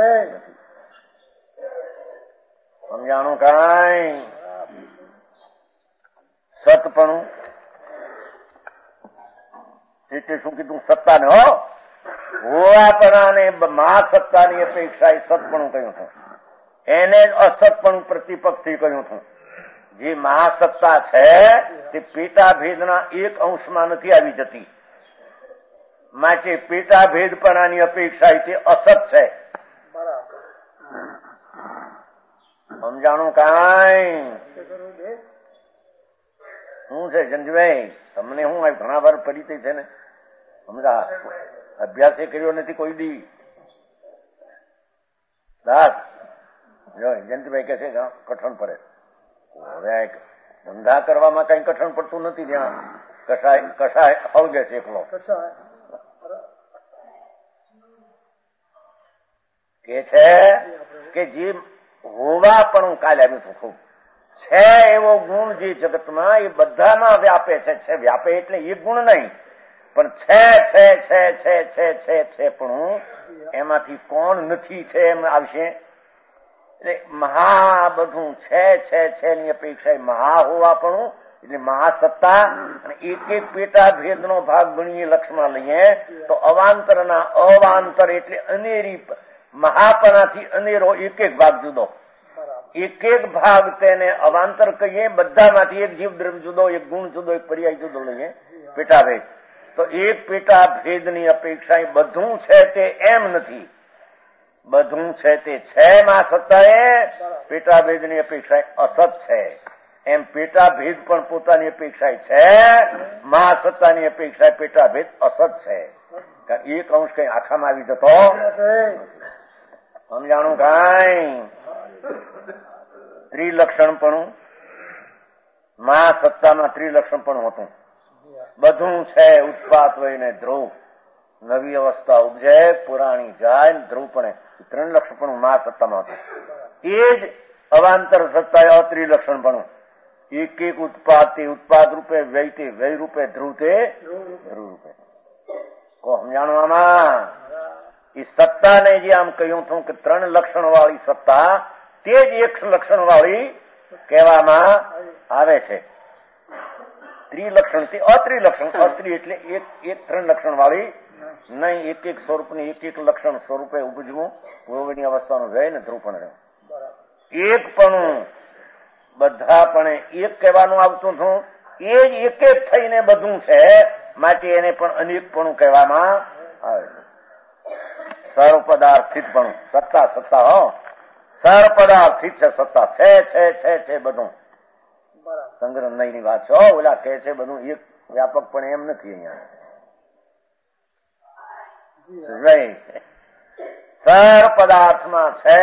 સમજાણું? કઈ સતપણું એટલે શું કીધું? સત્તા ને હો હોવાપણાને મહાસત્તાની અપેક્ષા એ સતપણું કહ્યું છું, એને જ અસતપણું પ્રતિપક્ષથી કહ્યું છું. જે મહાસત્તા છે તે પેટાભેદના એક અંશમાં નથી આવી જતી, માટે પેટાભેદપણાની અપેક્ષા તે અસત છે. સમજાણું? કાંઈ શું છે જંજભાઈ? તમને શું ઘણા વાર પરિચય છે ને, સમજા અભ્યાસ કર્યો નથી કોઈ દી. દાસ જો જયંતિભાઈ કે છે કઠણ પડે, હવે ધંધા કરવામાં કઈ કઠણ પડતું નથી, ત્યાં કસાય હળગે છે એકલો. કે છે કે જે હોવા પણ કાલે આવ્યું હતું ખૂબ છે એવો ગુણ જે જગતમાં એ બધામાં વ્યાપે છે. વ્યાપે એટલે એ ગુણ નહીં, પણ છે પણ એમાંથી કોણ નથી છે એમ આવશે. એટલે મહા બધું છે ની અપેક્ષા મહા હોવા પણ એટલે મહાસત્તા. અને એક પેટા ભેદનો ભાગ ગણીએ લક્ષમાં લઈએ તો અવાંતરના અવાંતર એટલે અનેરી મહાપણાથી અનેરો એક ભાગ જુદો, એક ભાગ તેને અવાંતર કહીએ. બધામાંથી એક જીવ દ્રવ્ય જુદો, એક ગુણ જુદો, એક પર્યાય જુદો લઈએ પેટાભેદ. તો એક પેટા ભેદની અપેક્ષા બધું છે તે એમ નથી, બધું છે તે છે મહાસત્તા એ, પેટાભેદની અપેક્ષા અસત છે. એમ પેટાભેદ પણ પોતાની અપેક્ષા છે, મહાસત્તાની અપેક્ષા પેટાભેદ અસત છે. એક અંશ કઈ આખામાં આવી જતો સમજાણું? કાંઈ ત્રિલક્ષણપણું મહાસત્તામાં ત્રિલક્ષણપણું હતું. બધું છે ઉત્પાત વયને ધ્રુવ, નવી અવસ્થા ઉપજે પુરાણી જાય ધ્રુવ પણ ત્રણ લક્ષણપણું મહાસત્તામાં હતું. એ જ અવાંતર સત્તા અત્રિલક્ષણપણું, એક ઉત્પાદ તે ઉત્પાદ રૂપે, વ્યય તે વ્યય રૂપે, ધ્રુવ તે ધ્રુવ રૂપે. કો સમજાણું આમાં? એ સત્તાને જે આમ કહ્યું હતું કે ત્રણ લક્ષણ વાળી સત્તા તે જ એક લક્ષણ વાળી કહેવામાં આવે છે. ત્રિલક્ષણ થી અત્રિલક્ષણ, અત્રિ એટલે એક ત્રણ લક્ષણ વાળી નહીં, એક સ્વરૂપની એક લક્ષણ સ્વરૂપે ઉપજવું, પૂર્વની અવસ્થાનું રહે ને ધ્રુવ પણ રહે. એક પણ બધા પણ એક કહેવાનું આવતું હતું, એ જ એક થઈને બધું છે, માટે એને પણ અનેકપણું કહેવામાં આવે છે. સર્વ પદાર્થિત પણ સત્તા હો, સર્વ પદાર્થિત છે સત્તા, છે બધું. સંગ્રહ ની વાત છો, ઓલા કહે છે બધું એક વ્યાપક પણ એમ નથી. અહીંયા સર્વ પદાર્થમાં છે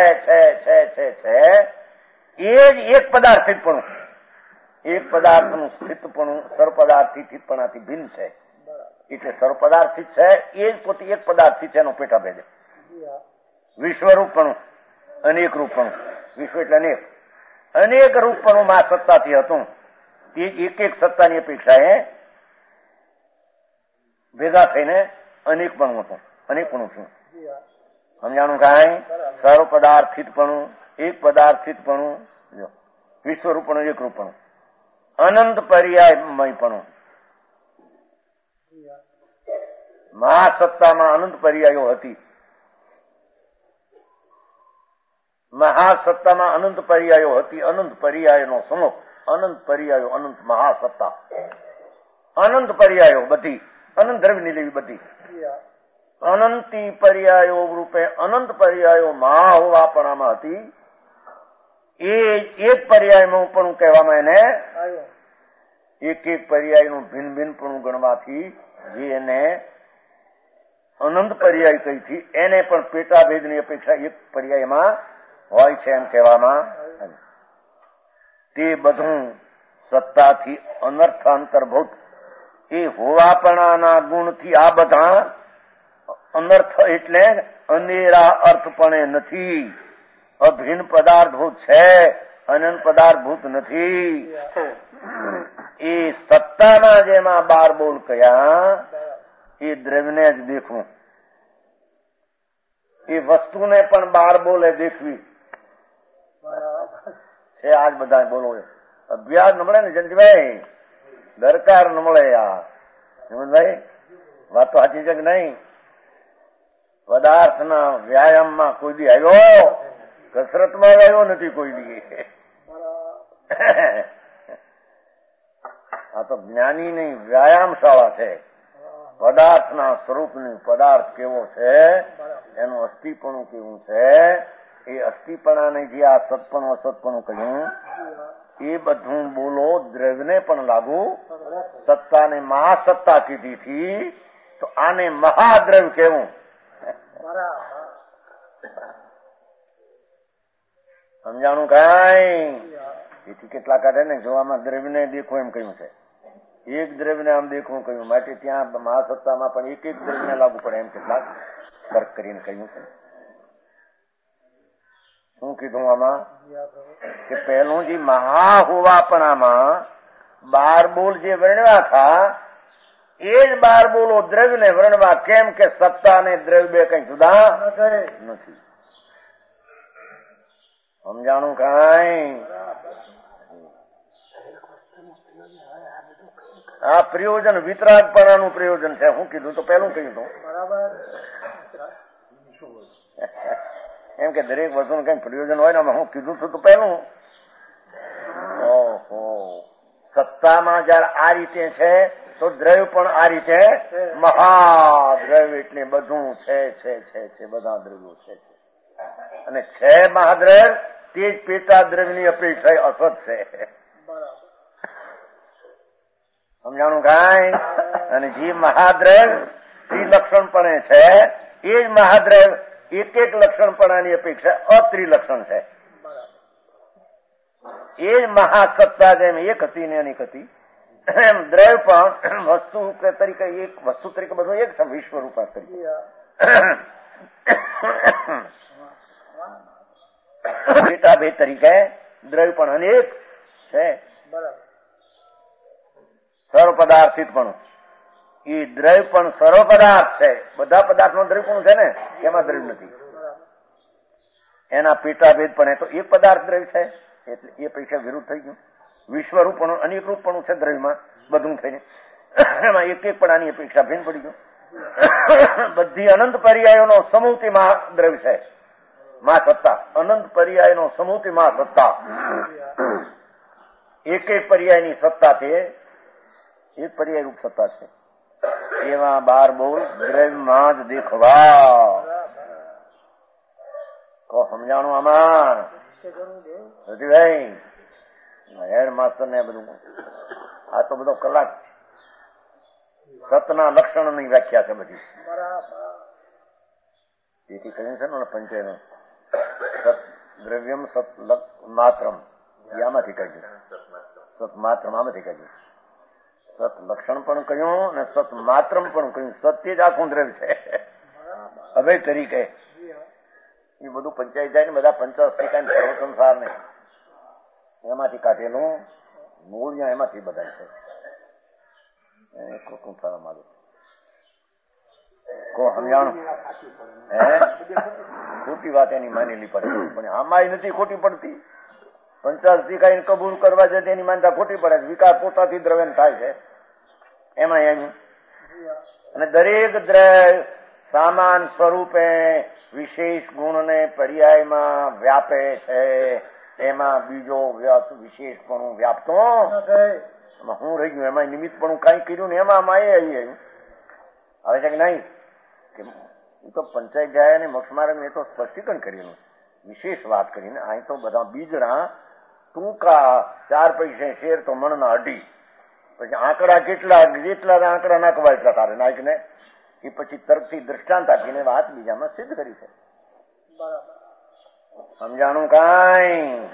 એ જ એક પદાર્થિત પણ, એક પદાર્થનું સ્થિતપણું સર્વ પદાર્થિતપણાથી ભિન્ન છે. એટલે સર્વ પદાર્થિત છે એ જ પોતે એક પદાર્થિત છે એનો પેટાભેદ. વિશ્વરૂપપણું, અનેક રૂપપણું, વિશ્વ એટલે અનેક રૂપપણું માં સત્તાથી હતું. તે એક સત્તાની અપેક્ષાએ ભેગા થઈને અનેકપણું હતું, અનેકપણું છું. સમજાણું? કાંઈ સર્વ પદાર્થિતપણું, એક પદાર્થિતપણું, વિશ્વરૂપણું, એક રૂપપણું, અનંત પર્યાયમયપણું. મહાસત્તામાં અનંત પર્યાયો હતી. મહાસત્તામાં અનંત પર્યાયો હતી, અનંત પર્યાયનો સમૂહ, અનંત પર્યાયો, અનંત મહાસત્તા, અનંત પર્યાયો બધી, અનંત દ્રવ્યની લેવી બધી, અનંતી પર્યાયો રૂપે અનંત પર્યાયો મહા હોવાપણામાં હતી. એ એક પર્યાયમાં પણ કહેવામાં એને એક એક પર્યાયનું ભિન્ન ભિન્નપણું ગણવાથી જે એને અનંત પર્યાય કહી હતી એને પણ પેટાભેદની અપેક્ષા એક પર્યાયમાં હોય છે એમ કહેવામાં. તે બધું સત્તાથી અનર્થ અંતર્ભૂત એ હોવાપણાના ગુણથી આ બધા અનર્થ એટલે અનેરા અર્થપણે નથી. અભિન્ન પદાર્થભૂત છે, અનંત પદાર્થભૂત નથી. એ સત્તાના જેમાં 12 બોલ કયા એ દ્રવ્યને જ દેખવું, એ વસ્તુને પણ 12 બોલે દેખવી છે. આજ બધા બોલો અભ્યાસ ન મળે ને જયંતિભાઈ, દરકાર ન મળે. આ હેમંતભાઈ વાત તો સાચી છે કે નહીં? પદાર્થના વ્યાયામમાં કોઈ દી આવ્યો? કસરતમાં આવ્યો નથી કોઈ દી. આ તો જ્ઞાની નહીં, વ્યાયામ શાળા છે. પદાર્થના સ્વરૂપનું પદાર્થ કેવો છે, એનું અસ્થિપણું કેવું છે, એ અસ્થિપણાને જે આ સત્પણું અસત્પણું કહ્યું એ બધું બોલો દ્રવ્યને પણ લાગુ. સત્તાને મહાસત્તા કીધી હતી તો આને મહાદ્રવ્ય કેવું? સમજાણું કાંઈ? એથી કેટલા કાઢે ને જો આમાં દ્રવ્યને દેખો એમ કહ્યું છે, એક દ્રવ્યને આમ દેખવું કહ્યું, માટે ત્યાં મહાસત્તામાં પણ એક એક દ્રવ્યને લાગુ પડે એમ કેટલાક તર્ક કરીને કહ્યું છે. શું કીધું આમાં કે પહેલું જે મહા હોવાપણામાં 12 બોલ જે વર્ણવા હતા એ જ 12 બોલો દ્રવ્યને વર્ણવા. કેમ કે સત્તા અને દ્રવ્ય બે કઈ જુદા નથી. સમજાણું કાંઈ? આ પ્રયોજન વિતરાગપણાનું પ્રયોજન છે. શું કીધું તો પહેલું કહ્યું હતું એમ કે દરેક વસ્તુનું કઈ પ્રયોજન હોય ને. હું કીધું છું તો પહેલું ઓહો સત્તામાં જયારે આ રીતે છે તો દ્રવ્ય પણ આ રીતે મહાદ્રવ્ય એટલે બધું છે બધા દ્રવ્યો છે. અને છે મહાદ્રવ્ય તે જ પેટા દ્રવ્યની અપેક્ષા અસત છે. સમજાણું કાંઈ? અને જે મહાદ્રવ્ય ત્રિલક્ષણપણે છે એ જ મહાદ્રવ્ય એક એક લક્ષણપણાની અપેક્ષા અત્રિલક્ષણ છે. એ જ મહાસત્તા જેમ એક હતી ને અનેક હતી એમ દ્રવ્ય પણ વસ્તુ તરીકે એક વસ્તુ તરીકે બધું એક છે. વિશ્વરૂપા તરીકે પેટાભેદ તરીકે દ્રવ્ય પણ અનેક છે. સર્વ પદાર્થિત પણ એ દ્રવ્ય પણ સર્વ પદાર્થ છે. બધા પદાર્થનો દ્રવ્ય પણ છે ને, એમાં દ્રવ્ય નથી. એના પેટાભેદ પણ એ તો એક પદાર્થ દ્રવ્ય છે એટલે એ પૈસા વિરુદ્ધ થઈ ગયું. વિશ્વરૂપ પણ અનેક રૂપ પણ છે દ્રવ્યમાં બધું થઈને, એમાં એક એક પણ આની અપેક્ષા ભિન્ન પડી ગયું. બધી અનંત પર્યાયોનો સમૂહથી મહાદ્રવ્ય છે. મા સત્તા અનંત પર્યાયનો સમૂહથી મા સત્તા. એક એક પર્યાયની સત્તા છે, એક પર્યાય રૂપ સત્તા છે. એવા 12 બોલ દ્રવ્યમાં જ દેખવા. તો સમજાણું આમાં ભાઈ? હેડ માસ્ટર ને બધું આ તો બધો કલાક સતના લક્ષણની વ્યાખ્યા છે બધી. તેથી કહ્યું છે ને પંચાયત સત દ્રવ્યમ સત માત્રમ આમાંથી કહ્યું, સત માત્રમ આમાંથી કહ્યું. સત લક્ષણ પણ કહ્યું અને સત માત્રમ પણ કહ્યું. સત્ય જ આખું દ્રવ્ય છે અભય તરીકે. એ બધું પંચાયત જાય ને બધા 85 સર્વ સંસાર ને એમાંથી કાઢેલું મૂળ એમાંથી બધા છે. ખોટું થવા માંગે કો સમજાણું? ખોટી વાત એની માનેલી પડે પણ આમાં નથી ખોટી પડતી. 85 કઈ કબૂલ કરવા છે તેની માનતા ખોટી પડે. વિકાર પોતાથી દ્રવ્ય થાય છે એમાં એનું. અને દરેક દ્રવ્ય સામાન સ્વરૂપે વિશેષ ગુણને પર્યાયમાં વ્યાપે છે. એમાં બીજો વિશેષપણું વ્યાપતો હું રહી ગયું. એમાં નિમિત્તપણું કઈ કર્યું ને એમાં માએ આવી આવે છે કે નહીં? કે એ તો પંચાયત જાય અને મોક્ષ માર્ગ એ તો સ્પષ્ટીકરણ કરેલું, વિશેષ વાત કરીને. અહીં તો બધા બીજડા ટૂંકા 4 પૈસે શેર તો મણના 2.5, પછી આંકડા જેટલા આંકડા નાખવા એટલા તારે નાખીને એ પછી તર્કથી દ્રષ્ટાંત આપીને વાત બીજામાં સિદ્ધ કરી છે. સમજાણું કાંઈ?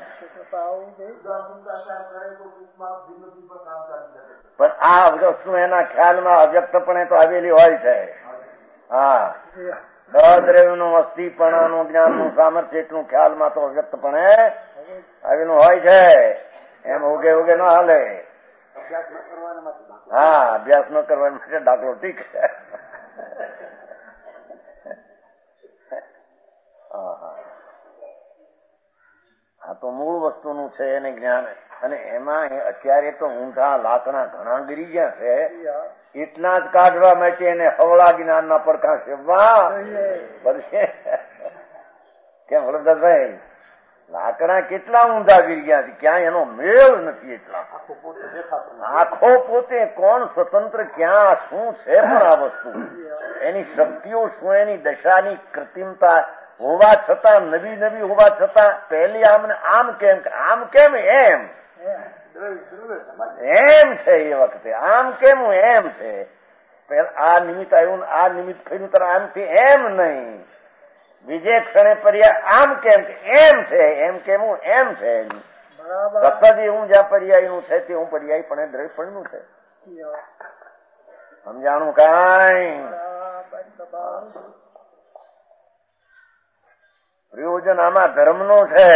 પણ આ વસ્તુ એના ખ્યાલમાં અવ્યક્તપણે તો આવેલી હોય છે. હા, દ્રવ્યનું અસ્થિપણાનું જ્ઞાનનું સામર્થ્ય એટલું ખ્યાલમાં તો અવ્યક્તપણે આવેલું હોય છે. એમ ઉગે ન હાલે. હા, અભ્યાસ ન કરવા માટે દાખલો ઠીક છે. આ તો મૂળ વસ્તુનું છે એને જ્ઞાન. અને એમાં અત્યારે તો ઊંધા લાકડા ઘણા ગીરી ગયા છે, એટલા જ કાઢવા માટે એને હવળા જ્ઞાનના પડખા સેવવા પડશે. કેમ વડોદરાભાઈ? લાકડા કેટલા ઊંધા ગીરી ગયા છે, ક્યાંય એનો મેળ નથી. એટલા આખો પોતે કોણ સ્વતંત્ર, ક્યાં શું છે? પણ આ વસ્તુ એની શક્તિઓ શું, એની દશાની કૃત્રિમતા હોવા છતાં, નવી હોવા છતાં પહેલી આમ કેમ એમ છે. એ વખતે આમ કેમ એમ છે. આ નિમિત્ત આવ્યું, આ નિમિત્ત ફર્યું તરફ આમથી એમ નહીં. બીજે ક્ષણે પર્યાય આમ કેમ એમ છે, એમ કેમ એમ છે. સતત હું જ્યાં પર્યાયનું છે તે હું પર્યાય પણ દ્રવ્ય પણનું છે. સમજાણું કાંઈ? પ્રયોજન આમાં ધર્મનો છે.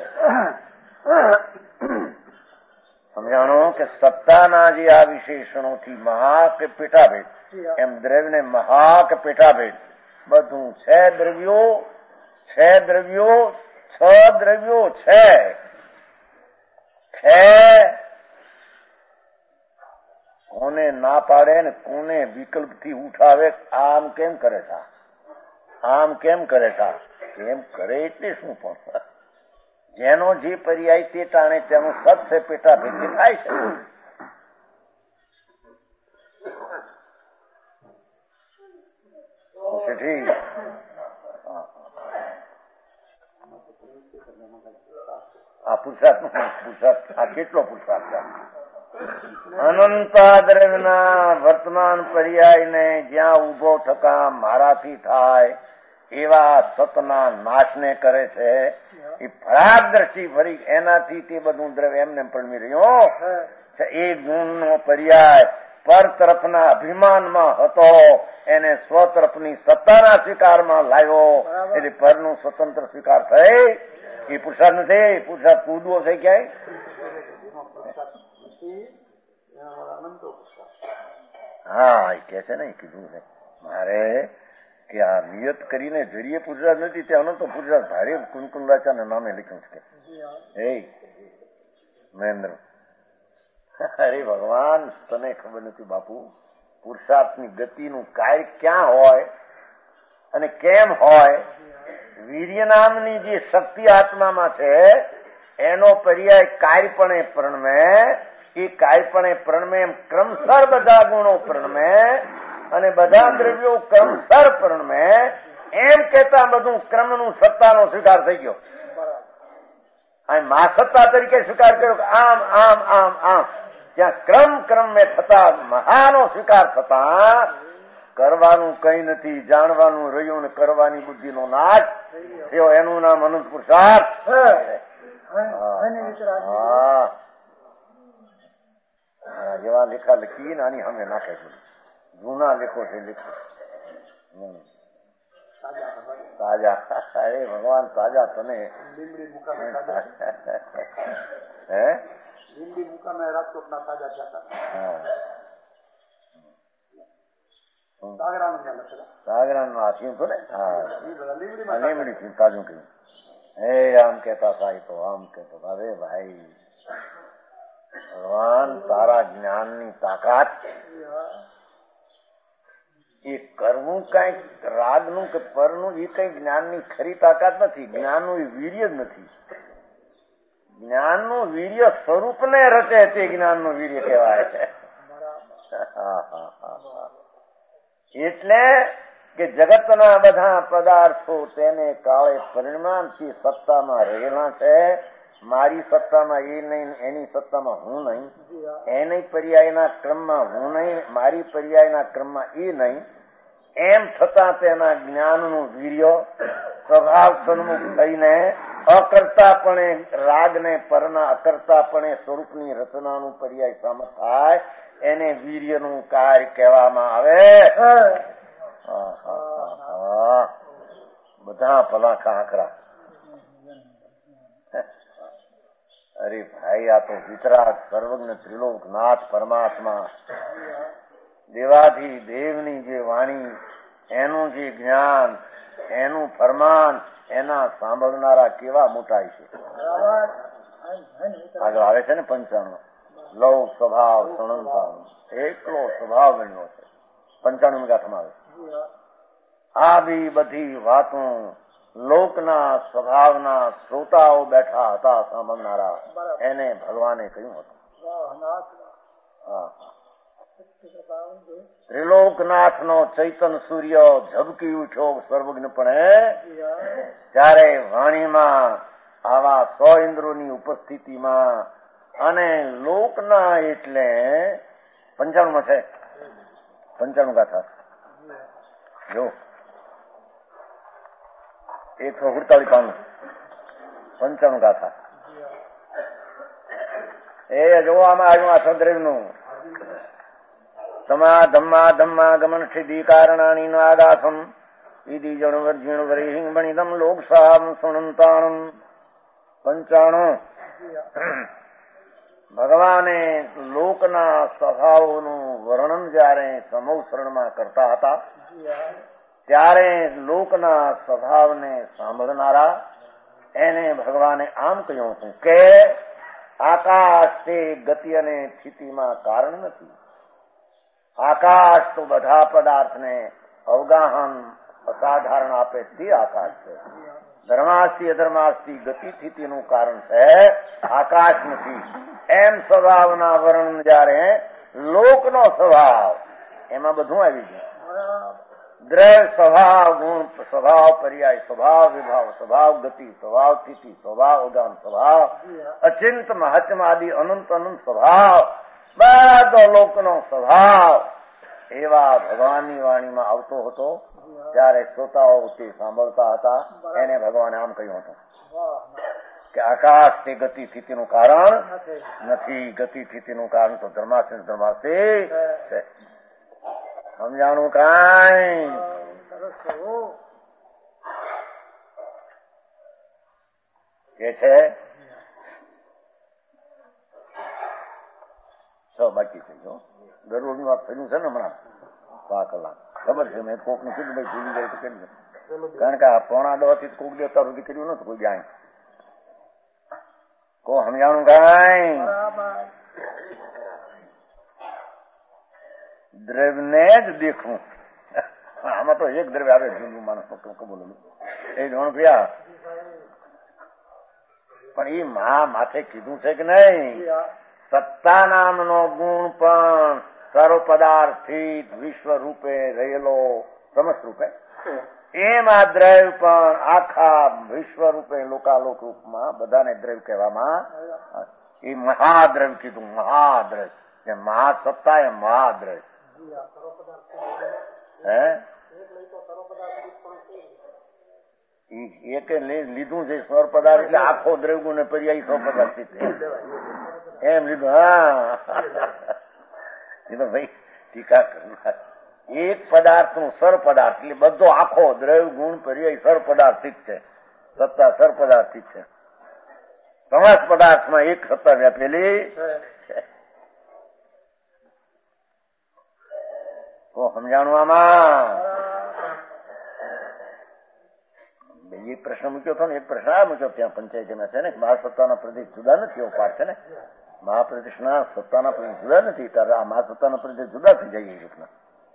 સમજાણું કે સત્તાના જે આ વિશેષણોથી મહા કે પેટાભેદ, એમ દ્રવ્યને મહા કે પેટાભેદ બધું છે. દ્રવ્યો છે, દ્રવ્યો 6 દ્રવ્યો છે. કોને ના પાડે ને કોને વિકલ્પથી ઉઠાવે. આમ કેમ કરે છે, આમ કેમ કરે છે? એમ કરે એટલે શું? પણ જેનો જે પર્યાય તે ટાણે તેનું સત છે, પેટા ભેદ થાય છે. આ પુરુષાર્થ આ કેટલો પુરુષાર્થ છે? અનંતા દ્રવ્યના વર્તમાન પર્યાયને જ્યાં ઉભો થકા મારાથી થાય એવા સતના નાશને કરે છે. એ ફરાક દ્રષ્ટિ ફરી એનાથી તે બધું દ્રવ્ય એમને પલમી રહ્યો છે. એ ગુણનો પર્યાય પર તરફના અભિમાનમાં હતો, એને સ્વ તરફની સત્તાના સ્વીકારમાં લાવ્યો, એટલે પરનું સ્વતંત્ર સ્વીકાર થઈ. એ પુરુષાર્થ નથી. પુરુષાર્થ કૂદવો છે ક્યાંય. હા, એ કે છે ને, કીધું છે મારે કે આ નિયત કરીને જડીએ પુરુષાર્થ નથી. ત્યાંનો તો પુરુષાર્થ ભારે કુંકુંદાચાર્યના નામે લખ્યું છે. હે મહેન્દ્ર, અરે ભગવાન, તને ખબર નથી બાપુ, પુરુષાર્થની ગતિનું કાર્ય ક્યાં હોય અને કેમ હોય. વીર્ય નામની જે શક્તિ આત્મામાં છે એનો પર્યાય કાર્યપણે પ્રણમે. એ કાર્યપણે પ્રણમે એમ ક્રમસર બધા ગુણો પ્રણમે અને બધા દ્રવ્યો ક્રમસર પ્રણમે. એમ કેતા બધું ક્રમનું સત્તાનો સ્વીકાર થઈ ગયો. અહીં મા સત્તા તરીકે સ્વીકાર કર્યો. આમ આમ આમ આમ ત્યાં ક્રમ મેં થતા મહાનો સ્વીકાર થતા કરવાનું કઈ નથી, જાણવાનું રહ્યું ને કરવાની બુદ્ધિનો નાશ થયો. એનું નામ અનંત પુરુષાર્થ. જેવા લેખા લખીને આની અમે નાખે છે. જૂના લેખો છે, લેખો તાજા. અરે ભગવાન, તાજા તને હે લીંબી મુકામે રાજકોટના તાજા જતા. સાગરાનું આથ્યું હતું ને. હા, લીમડી તાજું કહ્યું. હે આમ કેતા થાય તો આમ કેતો. અરે ભાઈ ભગવાન, તારા જ્ઞાનની તાકાત. એ કરવું કઈક રાગનું કે પરનું એ કઈ જ્ઞાનની ખરી તાકાત નથી. જ્ઞાનનું એ વીર્ય જ નથી. જ્ઞાનનું વીર્ય સ્વરૂપને રચે તે જ્ઞાનનું વીર્ય કહેવાય છે. એટલે કે જગતના બધા પદાર્થો તેને કાળે પરિણામથી સત્તામાં રહેલા છે. મારી સત્તામાં એ નહીં, એની સત્તામાં હું નહીં, એની પર્યાયના ક્રમમાં હું નહીં, મારી પર્યાયના ક્રમમાં એ નહીં. એમ છતાં તેના જ્ઞાનનું વીર્ય સ્વભાવ સન્મુખ થઈને અકર્તાપણે રાગને પરના અકર્તાપણે સ્વરૂપની રચનાનું પર્યાય સામત થાય એને વીર્યનું કાર્ય કહેવામાં આવે. બધા પલાખા આકરા. અરે ભાઈ, આ તો વિતરાગ સર્વજ્ઞ ત્રિલોકનાથ પરમાત્મા દેવાથી દેવની જે વાણી, એનું જે જ્ઞાન, એનું ફરમાન, એના સાંભળનારા કેવા મોટાય છે. આગળ આવે છે ને 95 લૌ સ્વભાવ સણંતાનો એકલો સ્વભાવ ગણ્યો છે. 95 ગાથામાં આવે. આ બી બધી વાતો લોકના સ્વભાવના શ્રોતાઓ બેઠા હતા સાંભળનારા, એને ભગવાને કહ્યું હતું. ત્રિલોકનાથનો ચૈતન સૂર્ય ઝબકી ઉઠ્યો સર્વજ્ઞપણે, ત્યારે વાણીમાં આવા 100 ઇન્દ્રોની ઉપસ્થિતિમાં અને લોકના એટલે 95 છે. 95 ગાથા જો 148 પાનું 95 ગાથા. એ જોવામાં આવ્યું આ સદ્રેવનું તમા ધમ્મા ધમ્મા ગમન સિદ્ધિ કારણાની નાગાથમ વિધિ જણવર્જીણ વરિહિંગ બણિદમ લોકસામ સુનંતાણમ. 95 ભગવાને લોકના સ્વભાવોનું વર્ણન જયારે સમૌસરણમાં કરતા હતા, ત્યારે લોકના સ્વભાવને સાંભળનારા એને ભગવાને આમ કહ્યું હતું કે આકાશ તે ગતિ અને સ્થિતિમાં કારણ નથી. આકાશ તો બધા પદાર્થને અવગાહન અસાધારણ આપે તે આકાશ છે. ધર્માસ્થી અધર્માસ્થી ગતિ સ્થિતિનું કારણ છે, આકાશ નથી. એમ સ્વભાવના વર્ણન જયારે લોકનો સ્વભાવ, એમાં બધું આવી ગયું. દ્રવ્ય, સ્વભાવ, ગુણ, સ્વભાવ પર્યાય, સ્વભાવ વિભાવ, સ્વભાવ ગતિ, સ્વભાવ સ્થિતિ, સ્વભાવ અગામ, સ્વભાવ અચિંત મહાત્મ આદિ અનંત અનંત સ્વભાવ, બધો લોકનો સ્વભાવ એવા ભગવાનની વાણીમાં આવતો હતો. ત્યારે શ્રોતાઓ તે સાંભળતા હતા. એને ભગવાને આમ કહ્યું હતું કે આકાશ તે ગતિ સ્થિતિનું કારણ નથી. ગતિ સ્થિતિનું કારણ તો ધર્માસ્થી ધર્માસ્થી છે. સમજાણું કાંઈ? કે છે બાકી થઈ ગયો. ગરુડની વાત થયું છે ને હમણાં 5 કલાક. ખબર છે, મેં કોક ને કીધું ભાઈ ભૂલી જાય તો કરી દે. કારણ કે આ 9:15 થી કોક દેવતા સુધી કર્યું નથી કોઈ જાય. કો સમજાણું કાંઈ? દ્રવ્યને જ દેખવું. આમાં તો એક દ્રવ્ય આવે જૂનું માણસ બોલું એ જોણ ગયા. પણ એ માથે કીધું છે કે નહીં, સત્તા નામનો ગુણ પણ સર્વ પદાર્થથી વિશ્વ રૂપે રહેલો સમસ્ત રૂપે, એમ આ દ્રવ્ય પણ આખા વિશ્વ રૂપે લોકાલોક રૂપમાં બધાને દ્રવ્ય કહેવામાં. એ મહાદ્રવ્ય કીધું. મહાદ્રવ્ય એ મહાસત્તા એ મહાદ્રવ્ય એક લીધું છે સ્વર પદાર્થ એટલે આખો દ્રવ્ય ને પર્યાય સ્વ પદાર્થ એમ લીધું. હા એ તો ભાઈ ટીકા કરવા. એક પદાર્થ નું સર પદાર્થ એટલે બધો આખો દ્રવ્ય ગુણ પર્યાય સર પદાર્થિક છે. સત્તા સર પદાર્થિક છે. સમસ્ત પદાર્થમાં એક સત્તા વ્યાપેલી છે. તો સમજાણું આમાં? એક પ્રશ્ન મૂક્યો હતો ને, એક પ્રશ્ન આ મૂક્યો ત્યાં પંચાયતીમાં છે ને, મહાસત્તાના પ્રદેશ જુદા નથી એવો પાઠ છે ને. મહાપ્રદેશના સત્તાના પ્રદેશ જુદા નથી, ત્યારે આ મહાસત્તાના પ્રદેશ જુદા થઈ જાય એ રીતના.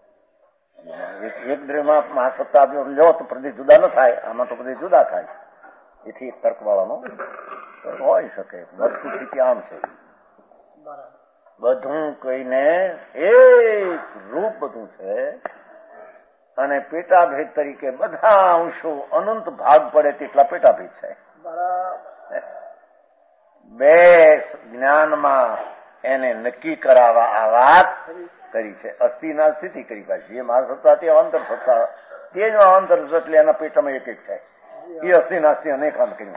એક દ્રવ્યમાં મહાસત્તા લો તો પ્રદેશ જુદા ન થાય, આમાં તો પ્રદેશ જુદા થાય. એથી એક તર્ક વાળાનો હોય શકે. વસ્તુ સ્થિતિ આમ છે, બધું કહીને એક રૂપ બધું છે. અને પેટાભેદ તરીકે બધા અંશો અનંત ભાગ પડે તેટલા પેટાભેદ થાય. બે જ્ઞાનમાં એને નક્કી કરાવવા આ વાત કરી છે. અસ્થિના સ્થિતિ કરી પાછી જે મહાસત્તા તે અવંતર સત્તા તે જ અવંતર એટલે એના પેટમાં એક એક થાય. એ અસ્થિનાસ્તિ અનેકાંત કર્યું.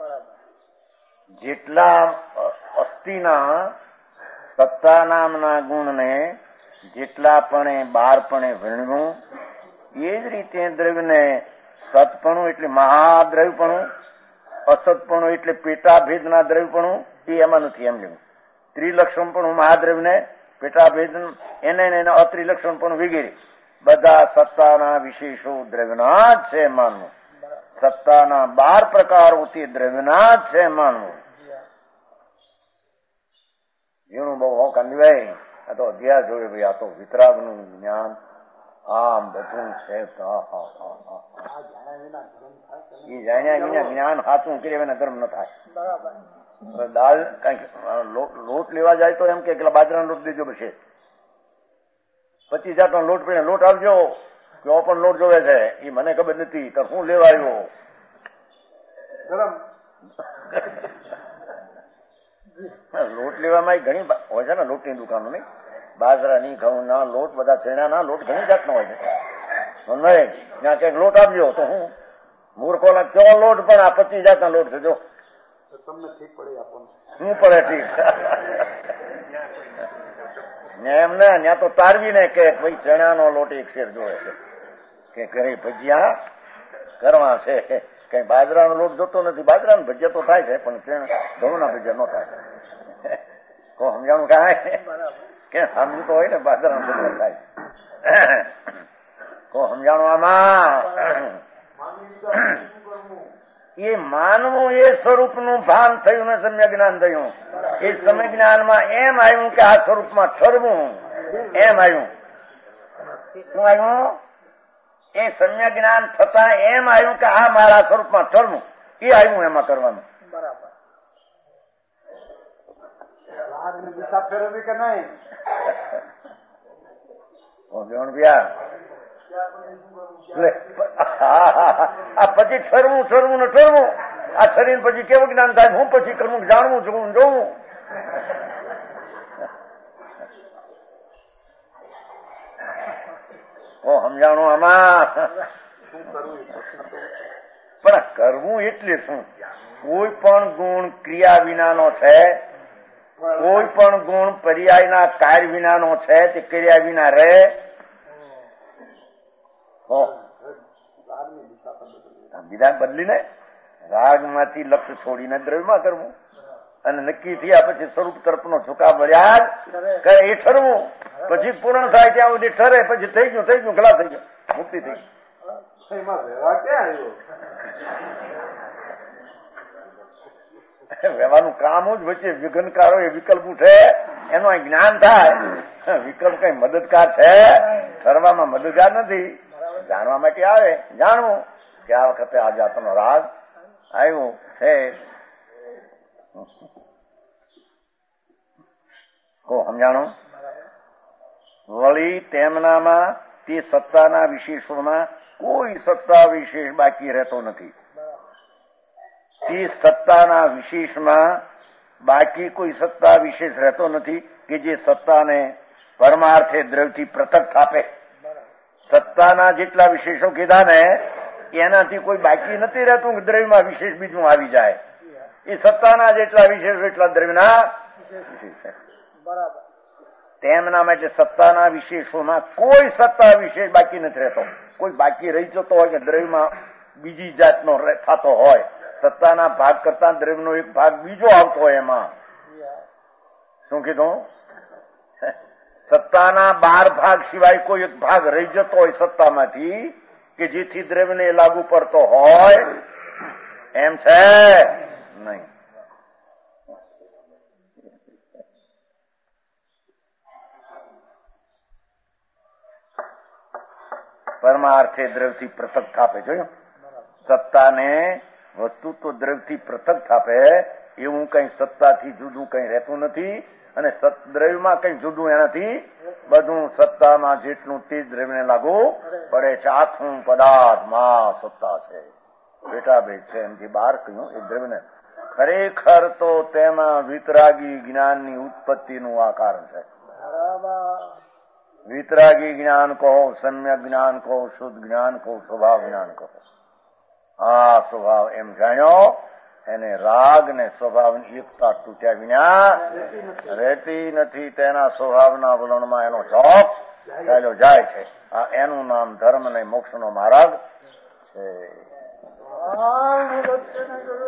જેટલા અસ્થિના સત્તા નામના ગુણને જેટલા પણ બારપણે વર્ણવું એ જ રીતે દ્રવ્યને સતપણું એટલે મહાદ્રવ્યપણું, અસતપણું એટલે પેટાભેદના દ્રવ્યપણું એ એમાં નથી એમ લેવું. ત્રિલક્ષણપણું મહાદ્રવ્યને પેટાભેદ એને અત્રિલક્ષણપણું વગેરે બધા સત્તાના વિશેષો દ્રવ્યના જ છે માનવું. સત્તાના 12 પ્રકારો તે દ્રવ્યના જ છે માનવું. જેનું બહુ કાંદીભાઈ આ તો અધ્યાય જોયો ભાઈ, આ તો વિતરાગનું જ્ઞાન આમ બધું છે. એ જાણ્યા વિના જ્ઞાન સાચું કર્યા વિના ધર્મ ન થાય. દાળ કઈક લોટ લેવા જાય તો એમ કે બાજરાનો લોટ દેજો બસે 25 જાતનો લોટ પડે લોટ આવજો, કેવો પણ લોટ જોવે છે એ મને ખબર નથી તો હું લેવા આવ્યો. લોટ લેવામાં ઘણી હોય છે ને લોટની દુકાનો નહીં, બાજરાની ઘઉંના લોટ બધા ચણાના લોટ ઘણી જાતનો હોય છે. ત્યાં ક્યાંક લોટ આપજો તો હું મૂર્ખો કેવો લોટ પણ આ 25 જાતના લોટ છે જો તમને ઠીક પડે આપો શું પડે ઠીક એમ ને ત્યાં તો તારવીને કે ભાઈ ચણાનો લોટ એક શેર જોવે છે કે ઘરે ભજીયા કરવા છે. કઈ બાજરાનો લોટ જોતો નથી. બાજરાનો ભજીયા તો થાય છે પણ ઘઉંના ભજીયા ન થાય. કો સમજાણું કાંઈ કે સમજવું તો હોય ને બાજરાનો ભજીયા થાય. કો સમજાણું આમાં એ માનવું એ સ્વરૂપનું ભાન થયું ને સમ્ય જ્ઞાન થયું. એ સમ્ય જ્ઞાનમાં એમ આવ્યું કે આ સ્વરૂપમાં ઠરવું એમ આવ્યું. શું આવ્યું? એ સમ્ય જ્ઞાન થતા એમ આવ્યું કે આ મારા સ્વરૂપમાં ઠરવું એ આવ્યું એમાં કરવાનું. બરાબર. દિશા ફેરવવી કે નહીં આ પછી ઠરવું ને ઠરવું આ શરીર પછી કેવું જ્ઞાન થાય હું પછી કરવું જાણવું જોવું જોવું. સમજાણું આમાં પણ કરવું એટલે શું? કોઈ પણ ગુણ ક્રિયા વિનાનો છે, કોઈ પણ ગુણ પર્યાયના કાર્ય વિનાનો છે તે કર્યા વિના રહે. વિધાન બદલીને રાગમાંથી લક્ષ્ય છોડીને દ્રવ્યમાં કરવું અને નક્કી થયા પછી સ્વરૂપ તરફનો ઝુકાવ મળ્યા કરે એ ઠરવું. પછી પૂર્ણ થાય ત્યાં સુધી ઠરે પછી થઈ ગયું ખલાસ થઈ ગયું મુક્તિ થઈ ગયું. વ્યવહારનું કામ જ વચ્ચે વિઘ્નકારો એ વિકલ્પ ઉઠે એનું જ્ઞાન થાય. વિકલ્પ કઈ મદદગાર છે? ઠરવામાં મદદગાર નથી. જાણવા માટે આવે જાણવું કે આ વખતે આ જાતનો રાગ આવ્યો છે. સમજાણું? વળી તેમનામાં તે સત્તાના વિશેષોમાં કોઈ સત્તા વિશેષ બાકી રહેતો નથી. તે સત્તાના વિશેષમાં બાકી કોઈ સત્તા વિશેષ રહેતો નથી કે જે સત્તાને પરમાર્થે દ્રવ્યથી પૃથક થાપે. સત્તાના જેટલા વિશેષો કીધા ને એનાથી કોઈ બાકી નથી રહેતું કે દ્રવ્યમાં વિશેષ બીજું આવી જાય. એ સત્તાના જેટલા વિશેષો એટલા દ્રવ્યના વિશેષ છે. બરાબર. તેમના એટલે સત્તાના વિશેષોમાં કોઈ સત્તા વિશેષ બાકી નથી રહેતો. કોઈ બાકી રહી જતો હોય કે દ્રવ્યમાં બીજી જાતનો થતો હોય, સત્તાના ભાગ કરતા દ્રવ્યનો એક ભાગ બીજો આવતો હોય એમાં. શું કીધું? સત્તાના 12 ભાગ સિવાય કોઈ એક ભાગ રહી જતો હોય સત્તામાંથી કે જેથી દ્રવ્યને લાગુ પડતો હોય એમ છે નહીં. પરમાર્થે દ્રવ્યથી પૃથક થાપે. જોયું? સત્તાને વસ્તુ તો દ્રવ્યથી પૃથક થાપે એવું કઈ સત્તાથી જુદું કઈ રહેતું નથી અને સતદ્રવ્યમાં કઈ જુદું એનાથી બધું સત્તામાં જેટલું તે જ દ્રવ્યને લાગુ પડે છે. આખું પદાર્થમાં સત્તા છે, પેટા ભેદ છે, એમથી બહાર કહ્યું એ દ્રવ્યને. ખરેખર તો તેમાં વિતરાગી જ્ઞાનની ઉત્પત્તિનું આ કારણ છે. વિતરાગી જ્ઞાન કહો, સમ્યક જ્ઞાન કહો, શુદ્ધ જ્ઞાન કહો, સ્વભાવ જ્ઞાન કહો. આ સ્વભાવ એમ જાણ્યો એને રાગ ને સ્વભાવની એકતા તૂટ્યા વિના રહેતી નથી. તેના સ્વભાવના વલણમાં એનો ચોક ચાલ્યો જાય છે. આ એનું નામ ધર્મ ને મોક્ષનો માર્ગ છે.